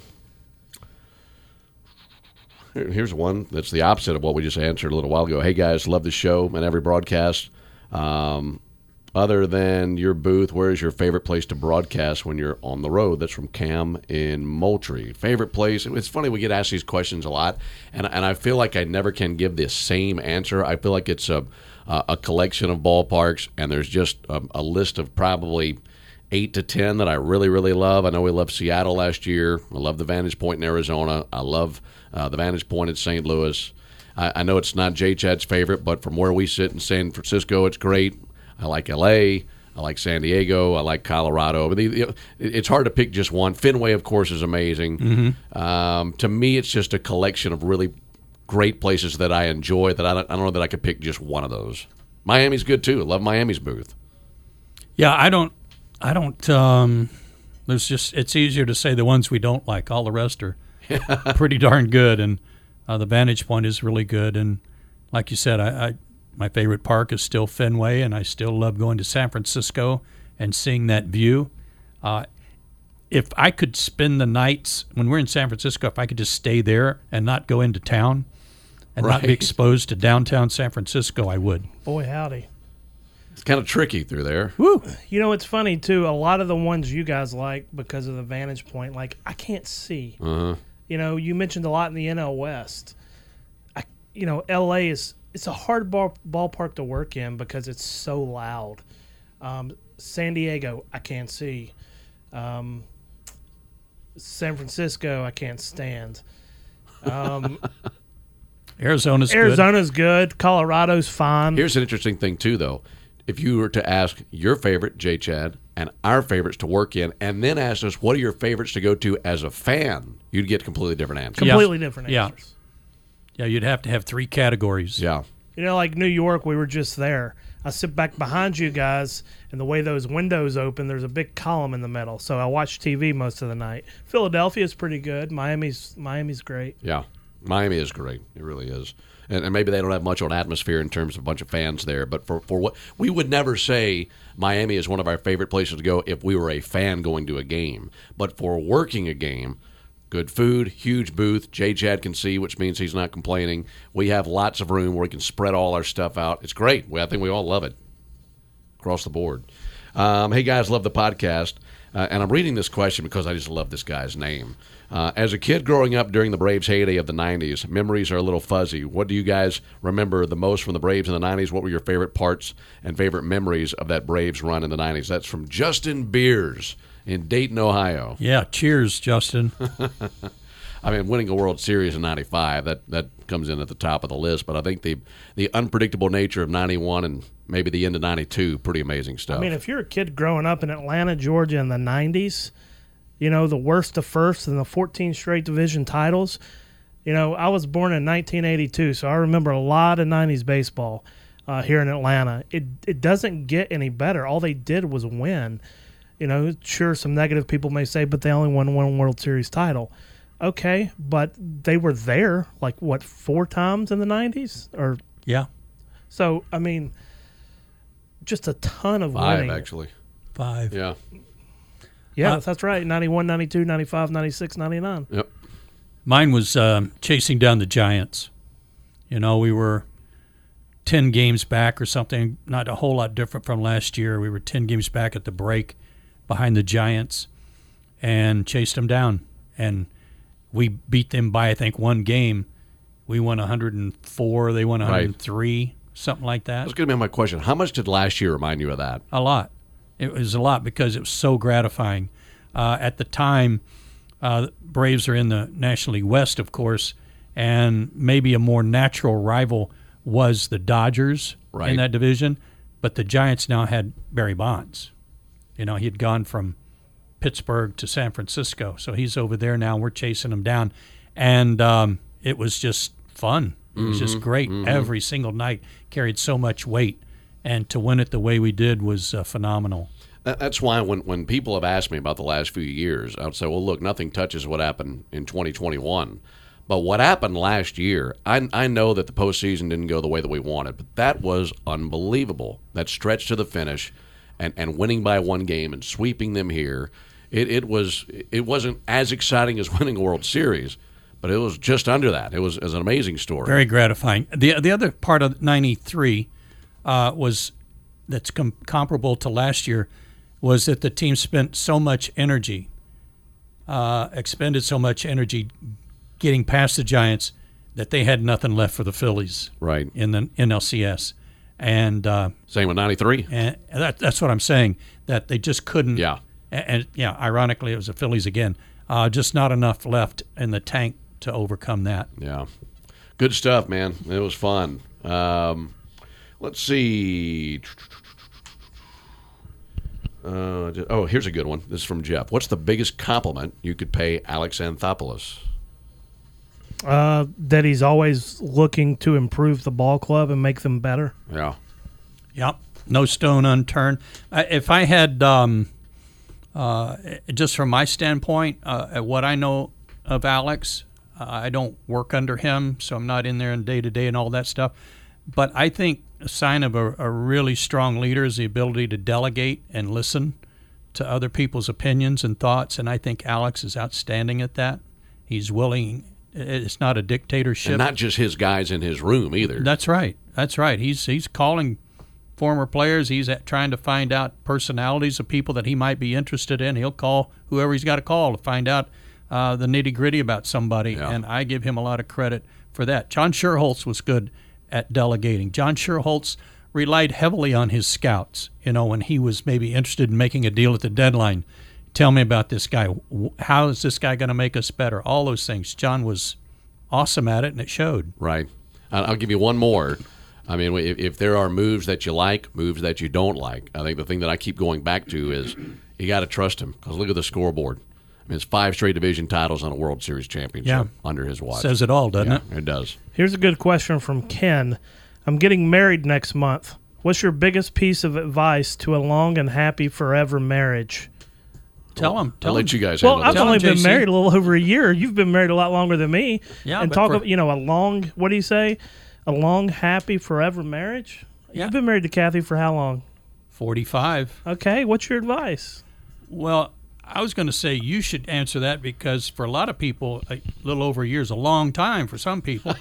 here- Here's one that's the opposite of what we just answered a little while ago. Hey, guys, love the show and every broadcast. Um, other than your booth, where is your favorite place to broadcast when you're on the road? That's from Cam in Moultrie. Favorite place? It's funny, we get asked these questions a lot, and, and I feel like I never can give the same answer. I feel like it's a, uh, a collection of ballparks, and there's just a, a list of probably eight to ten that I really, really love. I know we loved Seattle last year. I love the Vantage Point in Arizona. I love uh, the Vantage Point in Saint Louis. I, I know it's not J. Chad's favorite, but from where we sit in San Francisco, it's great. I like L A. I like San Diego. I like Colorado. But the, the, it's hard to pick just one. Fenway, of course, is amazing. Mm-hmm. Um, to me, it's just a collection of really great places that I enjoy that I don't, I don't know that I could pick just one of those. Miami's good, too. I love Miami's booth. Yeah, I don't I don't um, there's just it's easier to say the ones we don't like. All the rest are pretty darn good, and uh, the Vantage Point is really good. And like you said, I, I my favorite park is still Fenway, and I still love going to San Francisco and seeing that view. Uh, if I could spend the nights when we're in San Francisco, if I could just stay there and not go into town and Right. not be exposed to downtown San Francisco, I would. Boy, howdy. It's kind of tricky through there. Woo! You know, it's funny, too. A lot of the ones you guys like because of the Vantage Point, like, I can't see. Uh-huh. You know, you mentioned a lot in the N L West. I, you know, L A is it's a hard ball, ballpark to work in because it's so loud. Um, San Diego, I can't see. Um, San Francisco, I can't stand. Um, Arizona's good. Arizona's good. Colorado's fine. Here's an interesting thing, too, though. If you were to ask your favorite, J. Chad, and our favorites to work in, and then ask us what are your favorites to go to as a fan, you'd get completely different answers. Completely different Yeah. answers. Yeah, you'd have to have three categories. Yeah. You know, like New York, we were just there. I sit back behind you guys, and the way those windows open, there's a big column in the middle. So I watch T V most of the night. Philadelphia's pretty good. Miami's Miami's great. Yeah. Miami is great. It really is. And, and maybe they don't have much of an atmosphere in terms of a bunch of fans there. But for, for what we would never say Miami is one of our favorite places to go if we were a fan going to a game. But for working a game, good food, huge booth. J. Chad can see, which means he's not complaining. We have lots of room where we can spread all our stuff out. It's great. We, I think we all love it across the board. Um, hey, guys, love the podcast. Uh, and I'm reading this question because I just love this guy's name. Uh, as a kid growing up during the Braves' heyday of the nineties, memories are a little fuzzy. What do you guys remember the most from the Braves in the nineties? What were your favorite parts and favorite memories of that Braves run in the nineties? That's from Justin Beers in Dayton, Ohio. Yeah, cheers, Justin. I mean, winning a World Series in ninety-five, that, that comes in at the top of the list. But I think the the unpredictable nature of ninety-one and maybe the end of ninety-two, pretty amazing stuff. I mean, if you're a kid growing up in Atlanta, Georgia in the nineties, you know, the worst to first and the fourteen straight division titles, you know, I was born in nineteen eighty-two, so I remember a lot of nineties baseball uh, here in Atlanta. It it doesn't get any better. All they did was win. You know, sure, some negative people may say, but they only won one World Series title. Okay, but they were there, like, what, four times in the nineties? Or Yeah, So, I mean, just a ton of Five, winning. actually. five. Yeah. Yeah, Uh, that's right. ninety-one, ninety-two, ninety-five, ninety-six, ninety-nine. Yep. Mine was um, chasing down the Giants. You know, we were ten games back or something, not a whole lot different from last year. We were ten games back at the break behind the Giants and chased them down. And we beat them by, I think, one game. We won one hundred four. They won one hundred three, right. Something like that. That's going to be my question. How much did last year remind you of that? A lot. It was a lot because it was so gratifying. Uh, at the time, uh, Braves are in the National League West, of course, and maybe a more natural rival was the Dodgers right. in that division. But the Giants now had Barry Bonds. You know, he had gone from Pittsburgh to San Francisco, so he's over there now. We're chasing him down, and um, it was just fun. It was mm-hmm, just great. Mm-hmm. Every single night carried so much weight, and to win it the way we did was uh, phenomenal. That's why when, when people have asked me about the last few years, I would say, well, look, nothing touches what happened in twenty twenty-one. But what happened last year, I, I know that the postseason didn't go the way that we wanted, but that was unbelievable. That stretch to the finish and, and winning by one game and sweeping them here. It, it was it wasn't as exciting as winning a World Series, but it was just under that. It was, it was an amazing story. Very gratifying. The the other part of ninety-three uh, was that's com- comparable to last year was that the team spent so much energy, uh, expended so much energy getting past the Giants that they had nothing left for the Phillies right. in the N L C S. And uh, same with ninety-three. And that, that's what I'm saying, that they just couldn't. Yeah. And, and yeah, ironically, it was the Phillies again. Uh, just not enough left in the tank to overcome that. Yeah. Good stuff, man. It was fun. Um, let's see. Uh, oh, here's a good one. This is from Jeff. What's the biggest compliment you could pay Alex Anthopoulos? Uh, that he's always looking to improve the ball club and make them better. Yeah. Yep. No stone unturned. Uh, if I had, um, uh, just from my standpoint, uh, what I know of Alex, uh, I don't work under him, so I'm not in there in day-to-day and all that stuff. But I think a sign of a, a really strong leader is the ability to delegate and listen to other people's opinions and thoughts, and I think Alex is outstanding at that. He's willing. It's not a dictatorship. And not just his guys in his room either. That's right. That's right. He's he's calling former players. He's at, trying to find out personalities of people that he might be interested in. He'll call whoever he's got to call to find out uh, the nitty-gritty about somebody, Yeah. and I give him a lot of credit for that. John Schuerholz was good at delegating. John Schuerholz relied heavily on his scouts. You know, when he was maybe interested in making a deal at the deadline, tell me about this guy. How is this guy going to make us better? All those things. John was awesome at it, and it showed. Right. I'll give you one more. I mean, if, if there are moves that you like, moves that you don't like, I think the thing that I keep going back to is you got to trust him, because look at the scoreboard. I mean, it's five straight division titles and a World Series championship Yeah. under his watch. Says it all, doesn't Yeah, it? it does. Here's a good question from Ken. I'm getting married next month. What's your biggest piece of advice to a long and happy forever marriage? Tell him. Tell I'll him. let you guys Well, handle I've that. Tell only him, been J C. married a little over a year. You've been married a lot longer than me. Yeah, and but talk for- about, you know, a long, what do you say? A long, happy, forever marriage? Yeah. You've been married to Kathy for how long? forty-five. Okay, what's your advice? Well, I was going to say you should answer that, because for a lot of people, a little over a year is a long time for some people.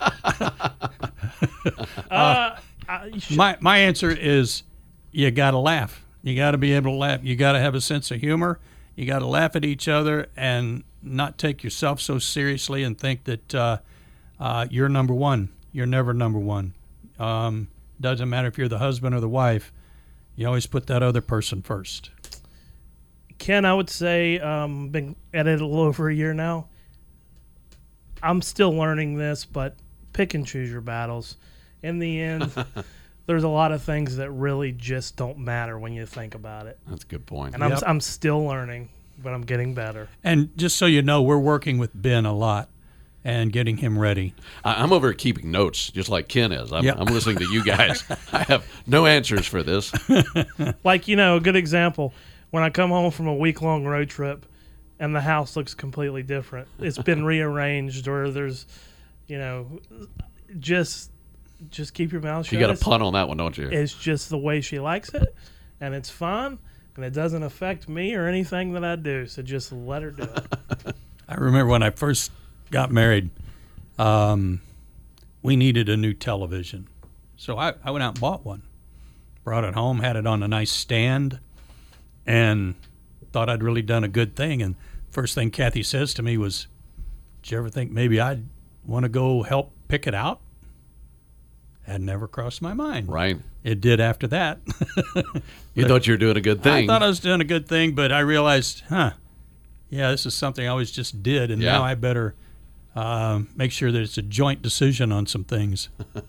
Uh, I, you should- my my answer is you got to laugh. You got to be able to laugh. You got to have a sense of humor. You got to laugh at each other and not take yourself so seriously and think that uh, uh, you're number one. You're never number one. Um, doesn't matter if you're the husband or the wife. You always put that other person first. Ken, I would say, um, been at it a little over a year now. I'm still learning this, but pick and choose your battles. In the end, there's a lot of things that really just don't matter when you think about it. That's a good point. And I'm Yep. I'm still learning, but I'm getting better. And just so you know, we're working with Ben a lot and getting him ready. I- I'm over here keeping notes, just like Ken is. I'm, Yep. I'm listening to you guys. I have no answers for this. Like, you know, a good example, when I come home from a week-long road trip and the house looks completely different. It's been rearranged, or there's, you know, just just keep your mouth shut. You got a It's- pun on that one, don't you? It's just the way she likes it, and it's fun, and it doesn't affect me or anything that I do. So just let her do it. I remember when I first got married, um, we needed a new television. So I, I went out and bought one. Brought it home, had it on a nice stand, and thought I'd really done a good thing. And first thing Kathy says to me was, did you ever think maybe I'd want to go help pick it out? Had never crossed my mind. Right. It did after that. You thought you were doing a good I thing. thought I was doing a good thing, but I realized, huh, yeah, this is something I always just did, and Yeah. now I better uh, make sure that it's a joint decision on some things.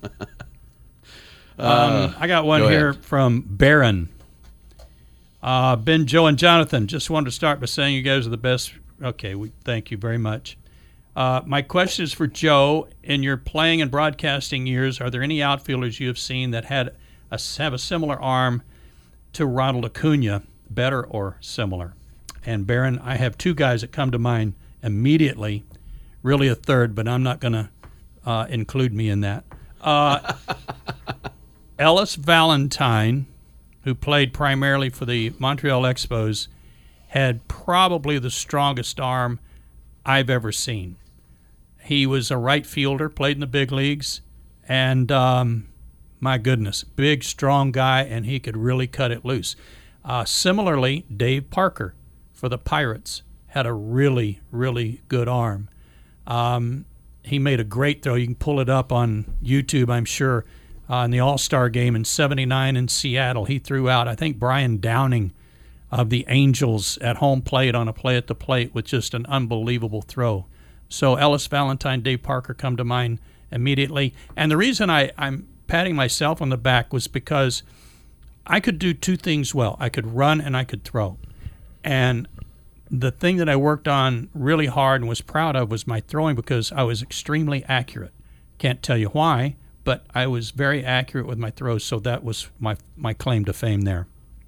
um, I got one go here ahead. from Barron. Uh, Ben, Joe, and Jonathan, just wanted to start by saying you guys are the best. Okay, we thank you very much. Uh, my question is for Joe. In your playing and broadcasting years, are there any outfielders you have seen that had a, have a similar arm to Ronald Acuna, better or similar? And Barron, I have two guys that come to mind immediately, really a third, but I'm not going to uh, include me in that. Uh, Ellis Valentine, who played primarily for the Montreal Expos, had probably the strongest arm I've ever seen. He was a right fielder, played in the big leagues, and um, my goodness, big, strong guy, and he could really cut it loose. Uh, similarly, Dave Parker for the Pirates had a really, really good arm. Um, he made a great throw. You can pull it up on YouTube, I'm sure. uh, in the All-Star game in seventy-nine in Seattle. He threw out, I think, Brian Downing of the Angels at home plate on a play at the plate with just an unbelievable throw. So Ellis Valentine, Dave Parker come to mind immediately. And the reason I, I'm patting myself on the back was because I could do two things well. I could run and I could throw. And the thing that I worked on really hard and was proud of was my throwing, because I was extremely accurate. Can't tell you why, but I was very accurate with my throws, so that was my my claim to fame there.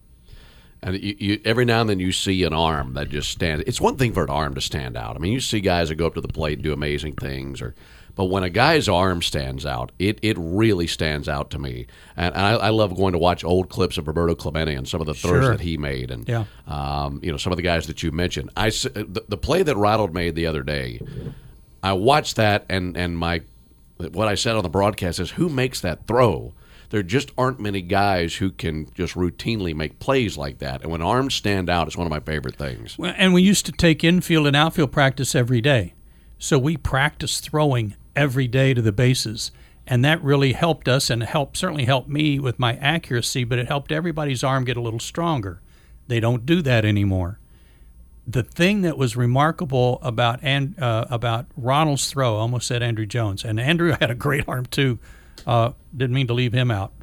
And you, you, every now and then you see an arm that just stands. It's one thing for an arm to stand out. I mean, you see guys that go up to the plate and do amazing things, or but when a guy's arm stands out, it, it really stands out to me. And, and I, I love going to watch old clips of Roberto Clemente and some of the throws Sure. that he made, and Yeah. um, you know, some of the guys that you mentioned. I s- the, the play that Ronald made the other day, I watched that, and and my what I said on the broadcast is, who makes that throw? There just aren't many guys who can just routinely make plays like that. And when arms stand out, it's one of my favorite things. Well, and we used to take infield and outfield practice every day. So we practiced throwing every day to the bases. And that really helped us, and helped certainly helped me with my accuracy, but it helped everybody's arm get a little stronger. They don't do that anymore. The thing that was remarkable about and uh, about Ronald's throw, I almost said Andrew Jones, and Andrew had a great arm too. Uh, didn't mean to leave him out.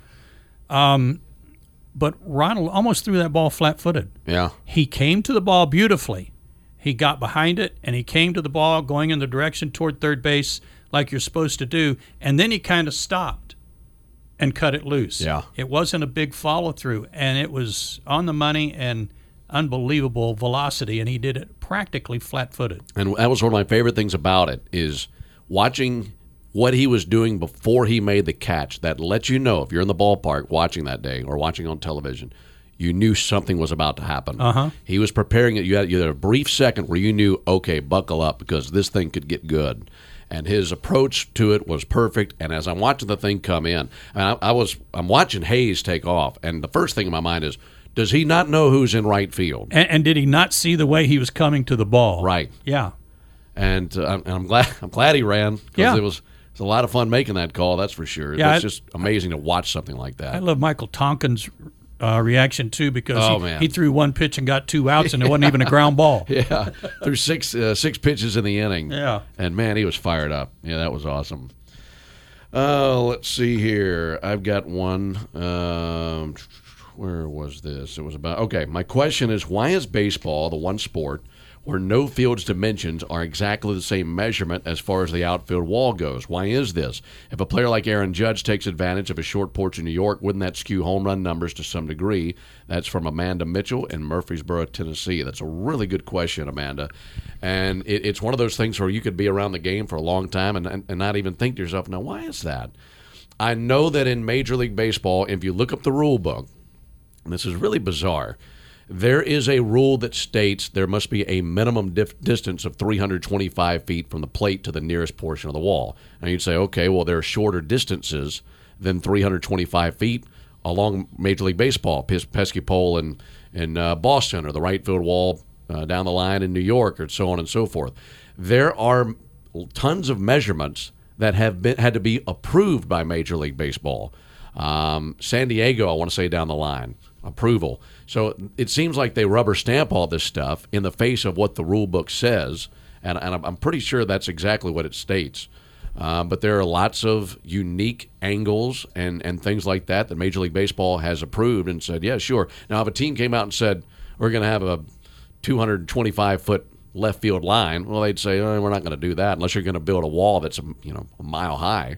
Um, but Ronald almost threw that ball flat-footed. Yeah. He came to the ball beautifully. He got behind it, and he came to the ball going in the direction toward third base like you're supposed to do, and then he kind of stopped and cut it loose. Yeah. It wasn't a big follow-through, and it was on the money and unbelievable velocity, and he did it practically flat-footed. And that was one of my favorite things about it, is watching what he was doing before he made the catch. That lets you know, if you're in the ballpark watching that day or watching on television, you knew something was about to happen. Uh-huh. He was preparing it. You had, you had a brief second where you knew, okay, buckle up, because this thing could get good. And his approach to it was perfect. And as I'm watching the thing come in, and I, I was I'm watching Hayes take off, and the first thing in my mind is, does he not know who's in right field? And, and did he not see the way he was coming to the ball? Right. Yeah. And, uh, and I'm glad I'm glad he ran, because Yeah. it was it was a lot of fun making that call. That's for sure. Yeah, It's I- just amazing to watch something like that. I love Michael Tonkin's uh, reaction, too, because Oh, he, man. he threw one pitch and got two outs, and it wasn't even a ground ball. Yeah, threw six uh, six pitches in the inning. Yeah. And man, he was fired up. Yeah, that was awesome. Uh, let's see here. I've got one. Um, where was this? It was about. Okay, my question is, why is baseball the one sport where no field's dimensions are exactly the same measurement as far as the outfield wall goes? Why is this? If a player like Aaron Judge takes advantage of a short porch in New York, wouldn't that skew home run numbers to some degree? That's from Amanda Mitchell in Murfreesboro, Tennessee. That's a really good question, Amanda. And it, it's one of those things where you could be around the game for a long time and, and, and not even think to yourself, now, why is that? I know that in Major League Baseball, if you look up the rule book, and this is really bizarre, there is a rule that states there must be a minimum dif- distance of three hundred twenty-five feet from the plate to the nearest portion of the wall. And you'd say, okay, well, there are shorter distances than three hundred twenty-five feet along Major League Baseball, Pes- pesky pole in, in uh, Boston, or the right field wall uh, down the line in New York, or so on and so forth. There are tons of measurements that have been had to be approved by Major League Baseball. Um, San Diego, I want to say down the line, approval. So it seems like they rubber stamp all this stuff in the face of what the rule book says, and, and I'm, I'm pretty sure that's exactly what it states. Uh, but there are lots of unique angles and, and things like that that Major League Baseball has approved and said, yeah, sure. Now, if a team came out and said, we're going to have a two hundred twenty-five foot left field line, well, they'd say, oh, we're not going to do that unless you're going to build a wall that's, you know, a mile high.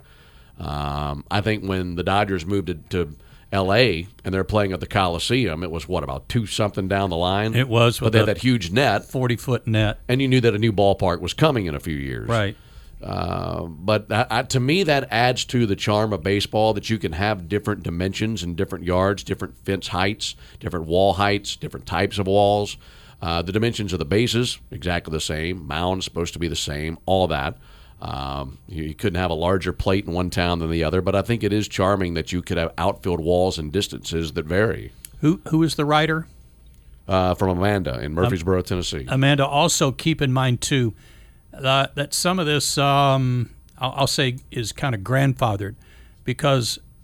Um, I think when the Dodgers moved to, to L A and they're playing at the Coliseum, it was, what, about two something down the line? It was. But With they had a that huge net. forty-foot net. And you knew that a new ballpark was coming in a few years. Right. Uh, but that, I, to me, that adds to the charm of baseball, that you can have different dimensions and different yards, different fence heights, different wall heights, different types of walls. Uh, the dimensions of the bases, exactly the same. Mound's supposed to be the same, all that. Um, you, you couldn't have a larger plate in one town than the other, but I think it is charming that you could have outfield walls and distances that vary. Who Who is the writer? Uh, from Amanda in Murfreesboro, Tennessee. Amanda, also keep in mind, too, uh, that some of this, um, I'll, I'll say, is kind of grandfathered, because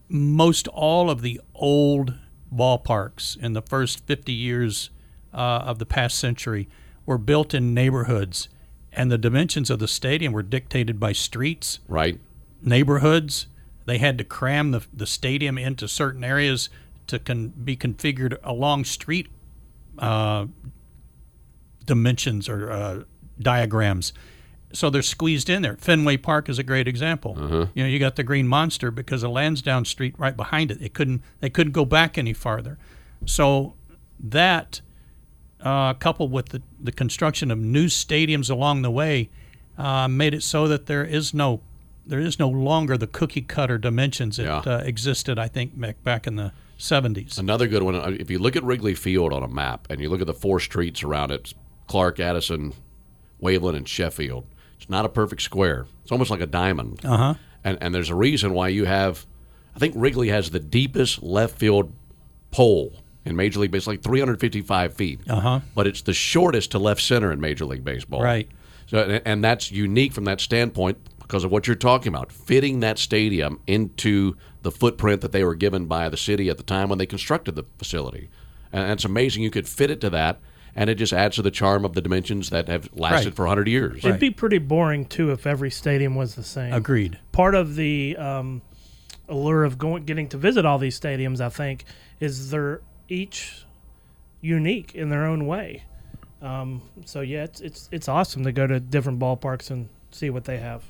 most all of the old ballparks in the first fifty years uh, of the past century were built in neighborhoods, and the dimensions of the stadium were dictated by streets, right, neighborhoods. They had to cram the the stadium into certain areas to con- be configured along street uh, dimensions or uh, diagrams. So they're squeezed in there. Fenway Park is a great example. Uh-huh. You know, you got the Green Monster because of Lansdowne Street right behind it. They couldn't they couldn't go back any farther. So that, uh, coupled with the, the construction of new stadiums along the way, uh, made it so that there is no there is no longer the cookie cutter dimensions that Yeah. uh, existed, I think, back back in the seventies. Another good one, if you look at Wrigley Field on a map and you look at the four streets around it, Clark, Addison, Waveland, and Sheffield, it's not a perfect square. It's almost like a diamond. Uh-huh. And and there's a reason why you have, I think Wrigley has the deepest left field pole in Major League Baseball, like three hundred fifty-five feet. Uh-huh. But it's the shortest to left center in Major League Baseball. Right. So and, and that's unique from that standpoint because of what you're talking about, fitting that stadium into the footprint that they were given by the city at the time when they constructed the facility. And it's amazing you could fit it to that. And it just adds to the charm of the dimensions that have lasted Right. for one hundred years. It'd be pretty boring, too, if every stadium was the same. Agreed. Part of the um, allure of going, getting to visit all these stadiums, I think, is they're each unique in their own way. Um, so, yeah, it's, it's it's awesome to go to different ballparks and see what they have.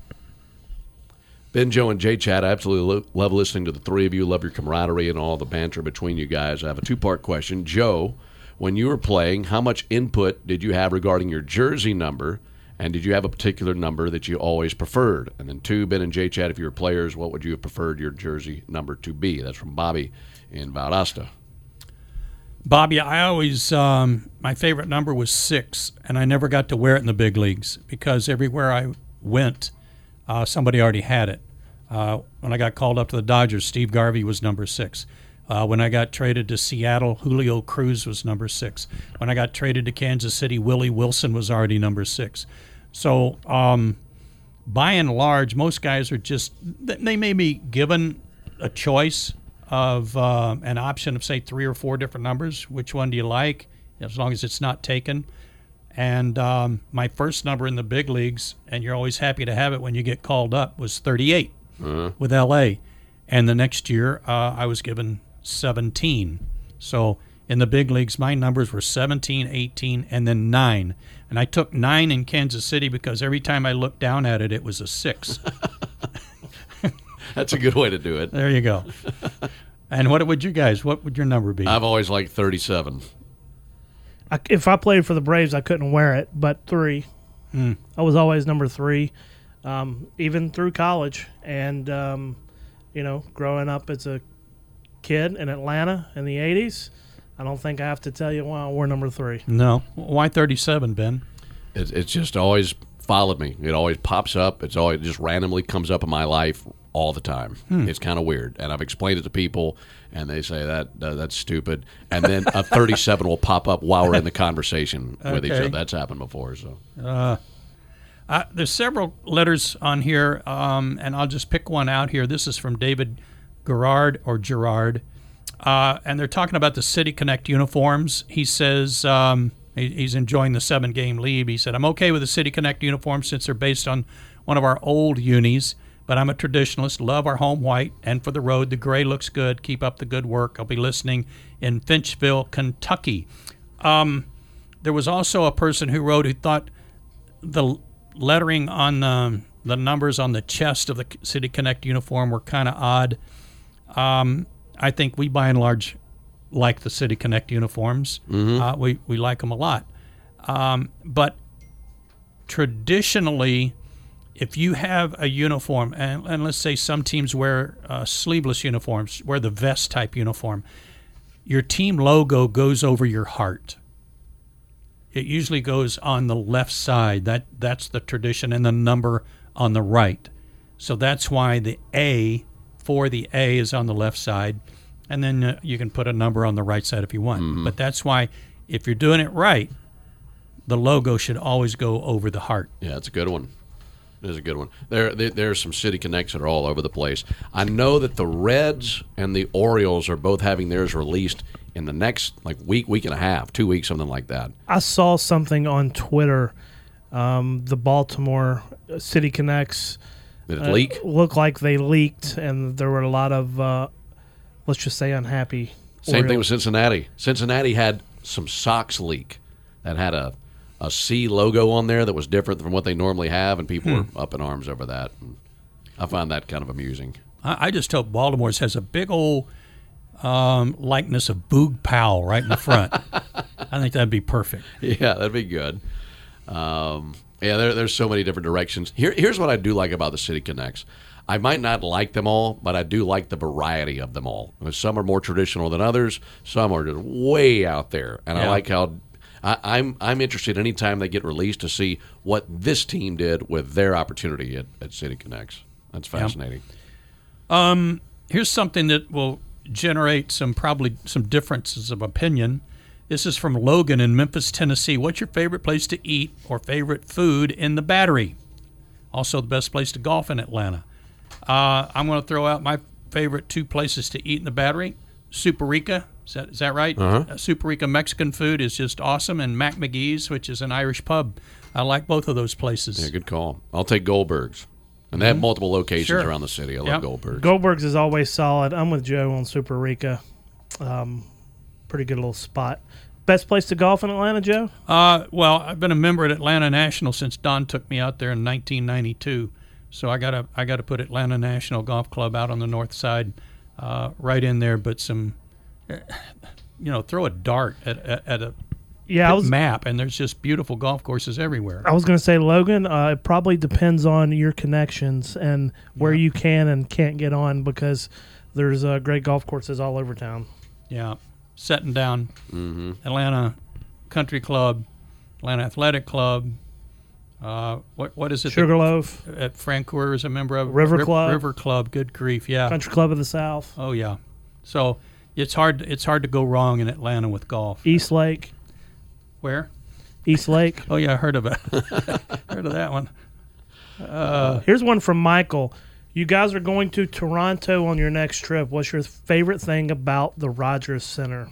Ben, Joe, and Jay Chat, I absolutely lo- love listening to the three of you. Love your camaraderie and all the banter between you guys. I have a two-part question. Joe, when you were playing, how much input did you have regarding your jersey number, and did you have a particular number that you always preferred? And then two, Ben and Jay Chat, if you were players, what would you have preferred your jersey number to be? That's from Bobby in Valdosta. Bobby, I always, um, my favorite number was six, and I never got to wear it in the big leagues because everywhere I went, uh, somebody already had it. Uh, when I got called up to the Dodgers, Steve Garvey was number six. Uh, when I got traded to Seattle, Julio Cruz was number six. When I got traded to Kansas City, Willie Wilson was already number six. So um, by and large, most guys are just, they may be given a choice of uh, an option of, say, three or four different numbers. Which one do you like, as long as it's not taken? And um, my first number in the big leagues, and you're always happy to have it when you get called up, was thirty-eight uh-huh. with L A. And the next year, uh, I was given seventeen. So in the big leagues, my numbers were seventeen, eighteen, and then nine. And I took nine in Kansas City because every time I looked down at it, it was a six. That's a good way to do it. There you go. And what would you guys, what would your number be? I've always liked thirty-seven. I, if I played for the Braves, I couldn't wear it, but three. Mm. I was always number three, um, even through college. And, um, you know, growing up as a kid in Atlanta in the eighties, I don't think I have to tell you why I wore number three. No. Why thirty-seven, Ben? It, it's just always followed me. It always pops up. It's always it just randomly comes up in my life all the time. Hmm. It's kind of weird. And I've explained it to people, and they say that uh, that's stupid. And then a thirty-seven will pop up while we're in the conversation with okay. each other. That's happened before. So uh, uh, there's several letters on here, um, and I'll just pick one out here. This is from David Gerard or Gerard, uh, and they're talking about the City Connect uniforms. He says um, he, he's enjoying the seven-game lead. He said, I'm okay with the City Connect uniforms since they're based on one of our old unis, but I'm a traditionalist, love our home white, and for the road, the gray looks good. Keep up the good work. I'll be listening in Finchville, Kentucky. Um, there was also a person who wrote who thought the lettering on the, the numbers on the chest of the City Connect uniform were kind of odd. Um, I think we, by and large, like the City Connect uniforms. Mm-hmm. Uh, we, we like them a lot. Um, but traditionally, if you have a uniform, and, and let's say some teams wear uh, sleeveless uniforms, wear the vest type uniform, your team logo goes over your heart. It usually goes on the left side. That that's the tradition, and the number on the right. So that's why the A for the A is on the left side, and then uh, you can put a number on the right side if you want. Mm-hmm. But that's why if you're doing it right, the logo should always go over the heart. Yeah, that's a good one. It is a good one. There, there, there's some City Connects that are all over the place. I know that the Reds and the Orioles are both having theirs released in the next like week, week and a half, two weeks, something like that. I saw something on Twitter. Um, the Baltimore City Connects Did it uh, leak? looked like they leaked, and there were a lot of, uh, let's just say, unhappy. Same Orioles. thing with Cincinnati. Cincinnati had some socks leak that had a, a C logo on there that was different from what they normally have, and people Hmm. were up in arms over that. And I find that kind of amusing. I, I just hope Baltimore's has a big old um, likeness of Boog Powell right in the front. I think that'd be perfect. Yeah, that'd be good. Um, yeah, there, there's so many different directions. Here, here's what I do like about the City Connects. I might not like them all, but I do like the variety of them all. Some are more traditional than others. Some are just way out there, and I Yeah. like how I, I'm I'm interested anytime they get released to see what this team did with their opportunity at, at City Connects. That's fascinating. Um, here's something that will generate some probably some differences of opinion. This is from Logan in Memphis, Tennessee. What's your favorite place to eat or favorite food in the Battery? Also, the best place to golf in Atlanta. Uh, I'm going to throw out my favorite two places to eat in the Battery. Superica, is that, is that right? Uh-huh. Uh, Superica Mexican food is just awesome, and Mac McGee's, which is an Irish pub. I like both of those places. Yeah, good call. I'll take Goldberg's. And they have multiple locations Sure. around the city. I love Yep. Goldberg's. Goldberg's is always solid. I'm with Joe on Super Rica. Um, pretty good little spot. Best place to golf in Atlanta, Joe? Uh, well, I've been a member at Atlanta National since Don took me out there in nineteen ninety-two. So I gotta I gotta put Atlanta National Golf Club out on the north side, uh, right in there. But some, uh, you know, throw a dart at at, at a Yeah, I was map, and there's just beautiful golf courses everywhere. I was going to say, Logan, uh, it probably depends on your connections and where you can and can't get on, because there's uh, great golf courses all over town. Yeah, setting down Mm-hmm. Atlanta Country Club, Atlanta Athletic Club. Uh, what what is it? Sugarloaf, that, at Francoeur is a member of River Riv- Club. River Club. Good grief, yeah. Country Club of the South, Oh yeah. So it's hard it's hard to go wrong in Atlanta with golf. East Lake, Where? East Lake. Oh yeah, I heard of it. Heard of that one. Here's one from Michael. You guys are going to Toronto on your next trip. What's your favorite thing about the Rogers Center?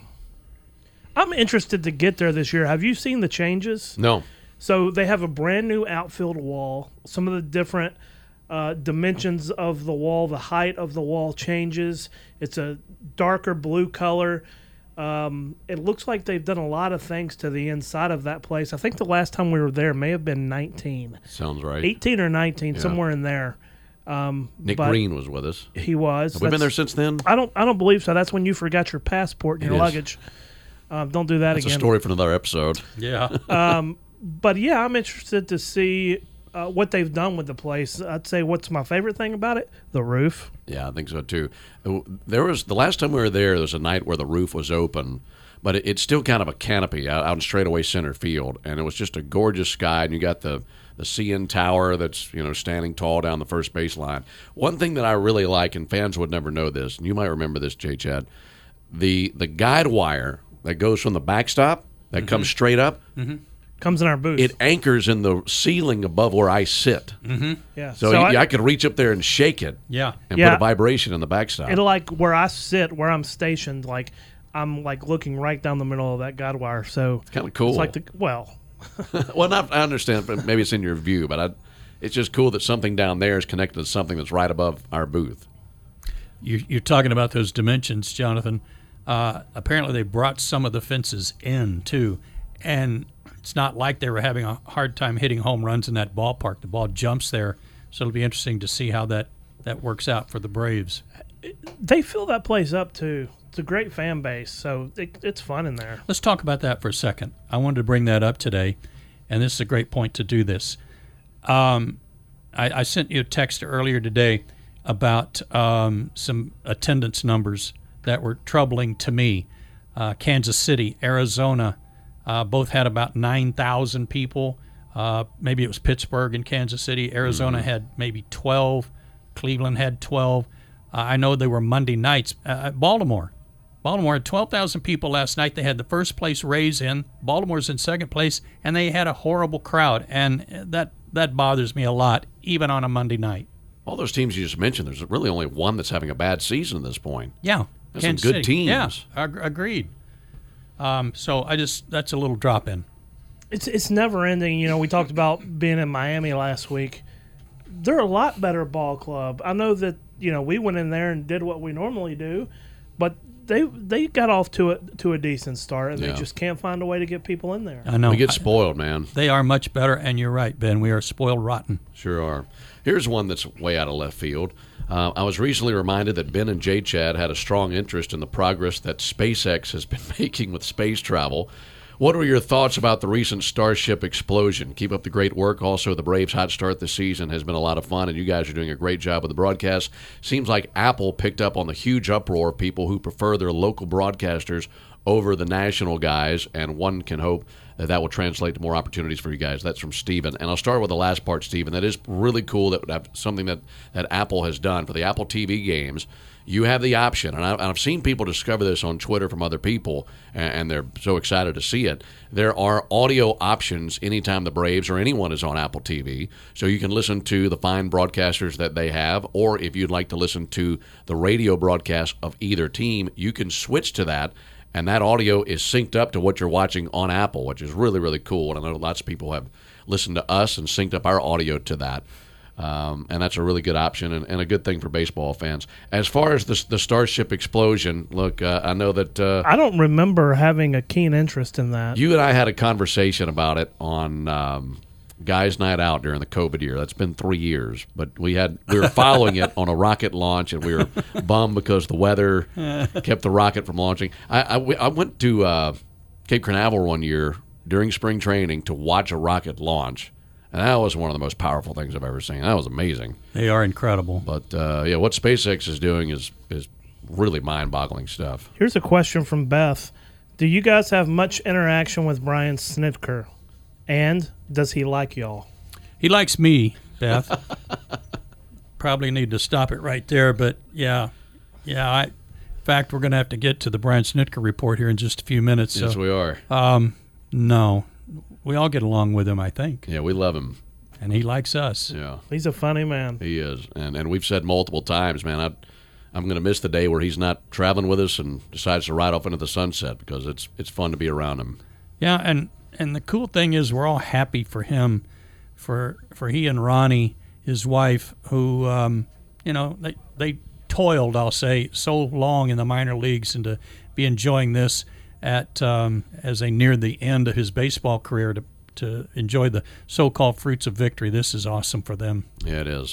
I'm interested to get there this year. Have you seen the changes? No. So they have a brand new outfield wall. Some of the different uh, dimensions of the wall, the height of the wall changes. It's a darker blue color. Um, it looks like they've done a lot of things to the inside of that place. I think the last time we were there may have been nineteen. Sounds right. eighteen or nineteen, Yeah. somewhere in there. Um, Nick but Green was with us. He was. Have we been That's- there since then? I don't. I don't believe so. That's when you forgot your passport and It your is. luggage. Um, don't do that That's a again. story for another episode. Yeah. But yeah, I'm interested to see uh, what they've done with the place. I'd say what's my favorite thing about it? The roof. Yeah, I think so too. There was the last time we were there. There was a night where the roof was open, but it, it's still kind of a canopy out, out in straightaway center field, and it was just a gorgeous sky. And you got the the C N Tower that's you know standing tall down the first baseline. One thing that I really like, and fans would never know this, and you might remember this, J. Chad, the the guide wire that goes from the backstop that comes straight up. Comes in our booth. It anchors in the ceiling above where I sit, yeah. so, So I, I, I could reach up there and shake it Yeah. and Yeah. put a vibration in the backstop. it'll like where I sit, where I'm stationed. Like I'm like looking right down the middle of that guide wire. So Kind of cool. it's like the well. Well, not, I understand, but maybe it's in your view. But I, it's just cool that something down there is connected to something that's right above our booth. You, you're talking about those dimensions, Jonathan. Uh, apparently, they brought some of the fences in too, and it's not like they were having a hard time hitting home runs in that ballpark. The ball jumps there, so it'll be interesting to see how that, that works out for the Braves. They fill that place up too. It's a great fan base, so it, it's fun in there. Let's talk about that for a second. I wanted to bring that up today, and this is a great point to do this. Um, I, I sent you a text earlier today about um, some attendance numbers that were troubling to me. Uh, Kansas City, Arizona, uh, both had about nine thousand people. Uh, maybe it was Pittsburgh and Kansas City. Arizona had maybe twelve. Cleveland had twelve. Uh, I know they were Monday nights. Uh, Baltimore. Baltimore had twelve thousand people last night. They had the first place Rays in. Baltimore's in second place, and they had a horrible crowd. And that, that bothers me a lot. even on a Monday night. All those teams you just mentioned, there's really only one that's having a bad season at this point. Yeah. There's some Kansas good City. teams. Yeah, ag- agreed. Um, so I just that's a little drop in. It's it's never ending. You know, we talked about being in Miami last week. They're a lot better ball club. I know that, you know, we went in there and did what we normally do, but they they got off to a to a decent start, and Yeah. they just can't find a way to get people in there. I know. We get I- spoiled, man. they are much better, and you're right, Ben. We are spoiled rotten. Sure are. Here's one that's way out of left field. Uh, I was recently reminded that Ben and J Chad had a strong interest in the progress that SpaceX has been making with space travel. What are your thoughts about the recent Starship explosion? Keep up the great work. Also, the Braves' hot start this season has been a lot of fun, and you guys are doing a great job with the broadcast. Seems like Apple picked up on the huge uproar of people who prefer their local broadcasters over the national guys, and one can hope that that will translate to more opportunities for you guys. That's from Steven. And I'll start with the last part, Steven. That is really cool that that something that, that Apple has done for the Apple T V games. You have the option, and, I, and I've seen people discover this on Twitter from other people, and, and they're so excited to see it. There are audio options anytime the Braves or anyone is on Apple T V, so you can listen to the fine broadcasters that they have, or if you'd like to listen to the radio broadcast of either team, you can switch to that, and that audio is synced up to what you're watching on Apple, which is really, really cool, and I know lots of people have listened to us and synced up our audio to that. Um, and that's a really good option and, and a good thing for baseball fans. As far as the, the Starship explosion, look, uh, I know that uh, I don't remember having a keen interest in that. you and I had a conversation about it on um, Guys Night Out during the COVID year. That's been three years, but we had we were following it on a rocket launch, and we were bummed because the weather kept the rocket from launching. I, I, I went to uh, Cape Canaveral one year during spring training to watch a rocket launch. And that was one of the most powerful things I've ever seen. That was amazing. They are incredible. But, uh, yeah, what SpaceX is doing is, is really mind-boggling stuff. Here's a question from Beth. Do you guys have much interaction with Brian Snitker? And does he like y'all? He likes me, Beth. Probably need to stop it right there, but yeah, yeah. I, in fact, we're going to have to get to the Brian Snitker report here in just a few minutes. Yes, so, we are. Um, no, we all get along with him, I think, Yeah, we love him. and he likes us. Yeah, He's a funny man. he is. And and we've said multiple times, man, I, I'm going to miss the day where he's not traveling with us and decides to ride off into the sunset because it's it's fun to be around him. Yeah, and and the cool thing is we're all happy for him, for for he and Ronnie, his wife, who um, you know they they toiled, I'll say, so long in the minor leagues, and to be enjoying this at um, as they neared the end of his baseball career to to enjoy the so-called fruits of victory. This is awesome for them. Yeah, it is.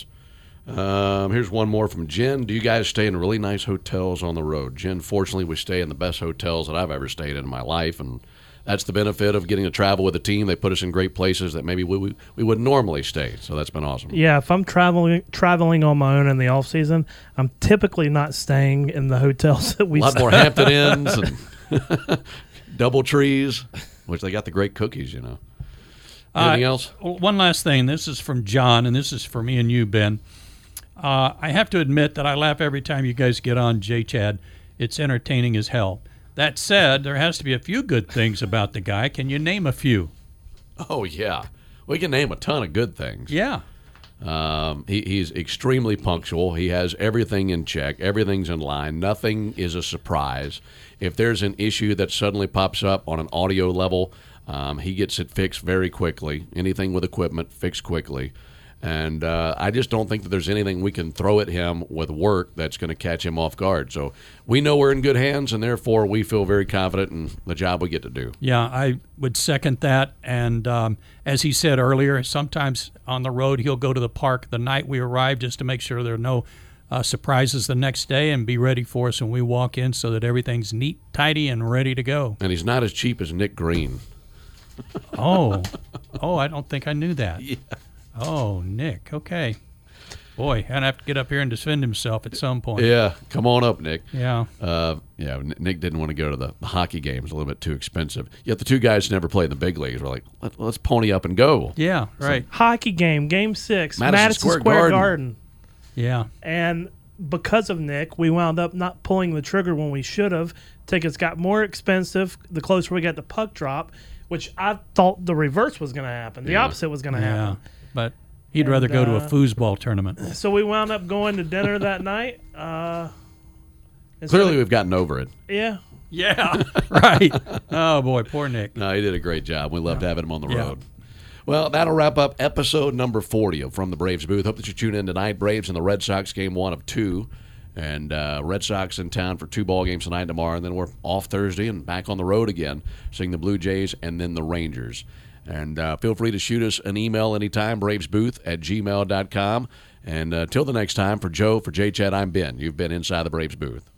Um, here's one more from Jen. Do you guys stay in really nice hotels on the road? Jen, fortunately, we stay in the best hotels that I've ever stayed in in my life, and that's the benefit of getting to travel with a team. They put us in great places that maybe we, we, we wouldn't normally stay, so that's been awesome. Yeah, if I'm traveling traveling on my own in the off season, I'm typically not staying in the hotels that we A lot stay. more Hampton Inns and Double Trees, which they got the great cookies, you know. Anything Uh, else? One last thing. This is from John, and this is for me and you, Ben. Uh, I have to admit that I laugh every time you guys get on, J Chad. It's entertaining as hell. That said, there has to be a few good things about the guy. Can you name a few? Oh, yeah. We can name a ton of good things. Yeah. Um, he, he's extremely punctual. He has everything in check. Everything's in line. Nothing is a surprise. If there's an issue that suddenly pops up on an audio level, um, he gets it fixed very quickly. Anything with equipment, fixed quickly. And uh, I just don't think that there's anything we can throw at him with work that's going to catch him off guard. So we know we're in good hands, and therefore we feel very confident in the job we get to do. Yeah, I would second that. And um, as he said earlier, sometimes on the road he'll go to the park the night we arrive just to make sure there are no uh, surprises the next day and be ready for us when we walk in so that everything's neat, tidy, and ready to go. And he's not as cheap as Nick Green. Oh, oh, I don't think I knew that. Yeah. Oh, Nick. Okay. Boy, I'd have to get up here and defend himself at some point. Yeah, come on up, Nick. Yeah. Uh, yeah, Nick didn't want to go to the hockey games, a little bit too expensive. Yet the two guys who never played in the big leagues were like, Let, let's pony up and go. Yeah, right. Hockey game, game six, Madison Madison, Square Square, Garden. Garden. Yeah. And because of Nick, we wound up not pulling the trigger when we should have. Tickets got more expensive the closer we got to puck drop, which I thought the reverse was going to happen. The Yeah. opposite was going to Yeah. happen. But He'd and, rather go to a uh, foosball tournament. So we wound up going to dinner that night. Uh, Clearly, of, we've gotten over it. Yeah. Yeah, right. Oh, boy, poor Nick. No, he did a great job. We loved having him on the Yeah. road. Well, that'll wrap up episode number forty of From the Braves Booth. Hope that you tune in tonight. Braves and the Red Sox, game one of two. And uh, Red Sox in town for two ball games tonight and tomorrow. And then we're off Thursday and back on the road again, seeing the Blue Jays and then the Rangers. And uh, feel free to shoot us an email anytime, bravesbooth at gmail dot com. And uh, till the next time, for Joe, for J Chad, I'm Ben. You've been inside the Braves Booth.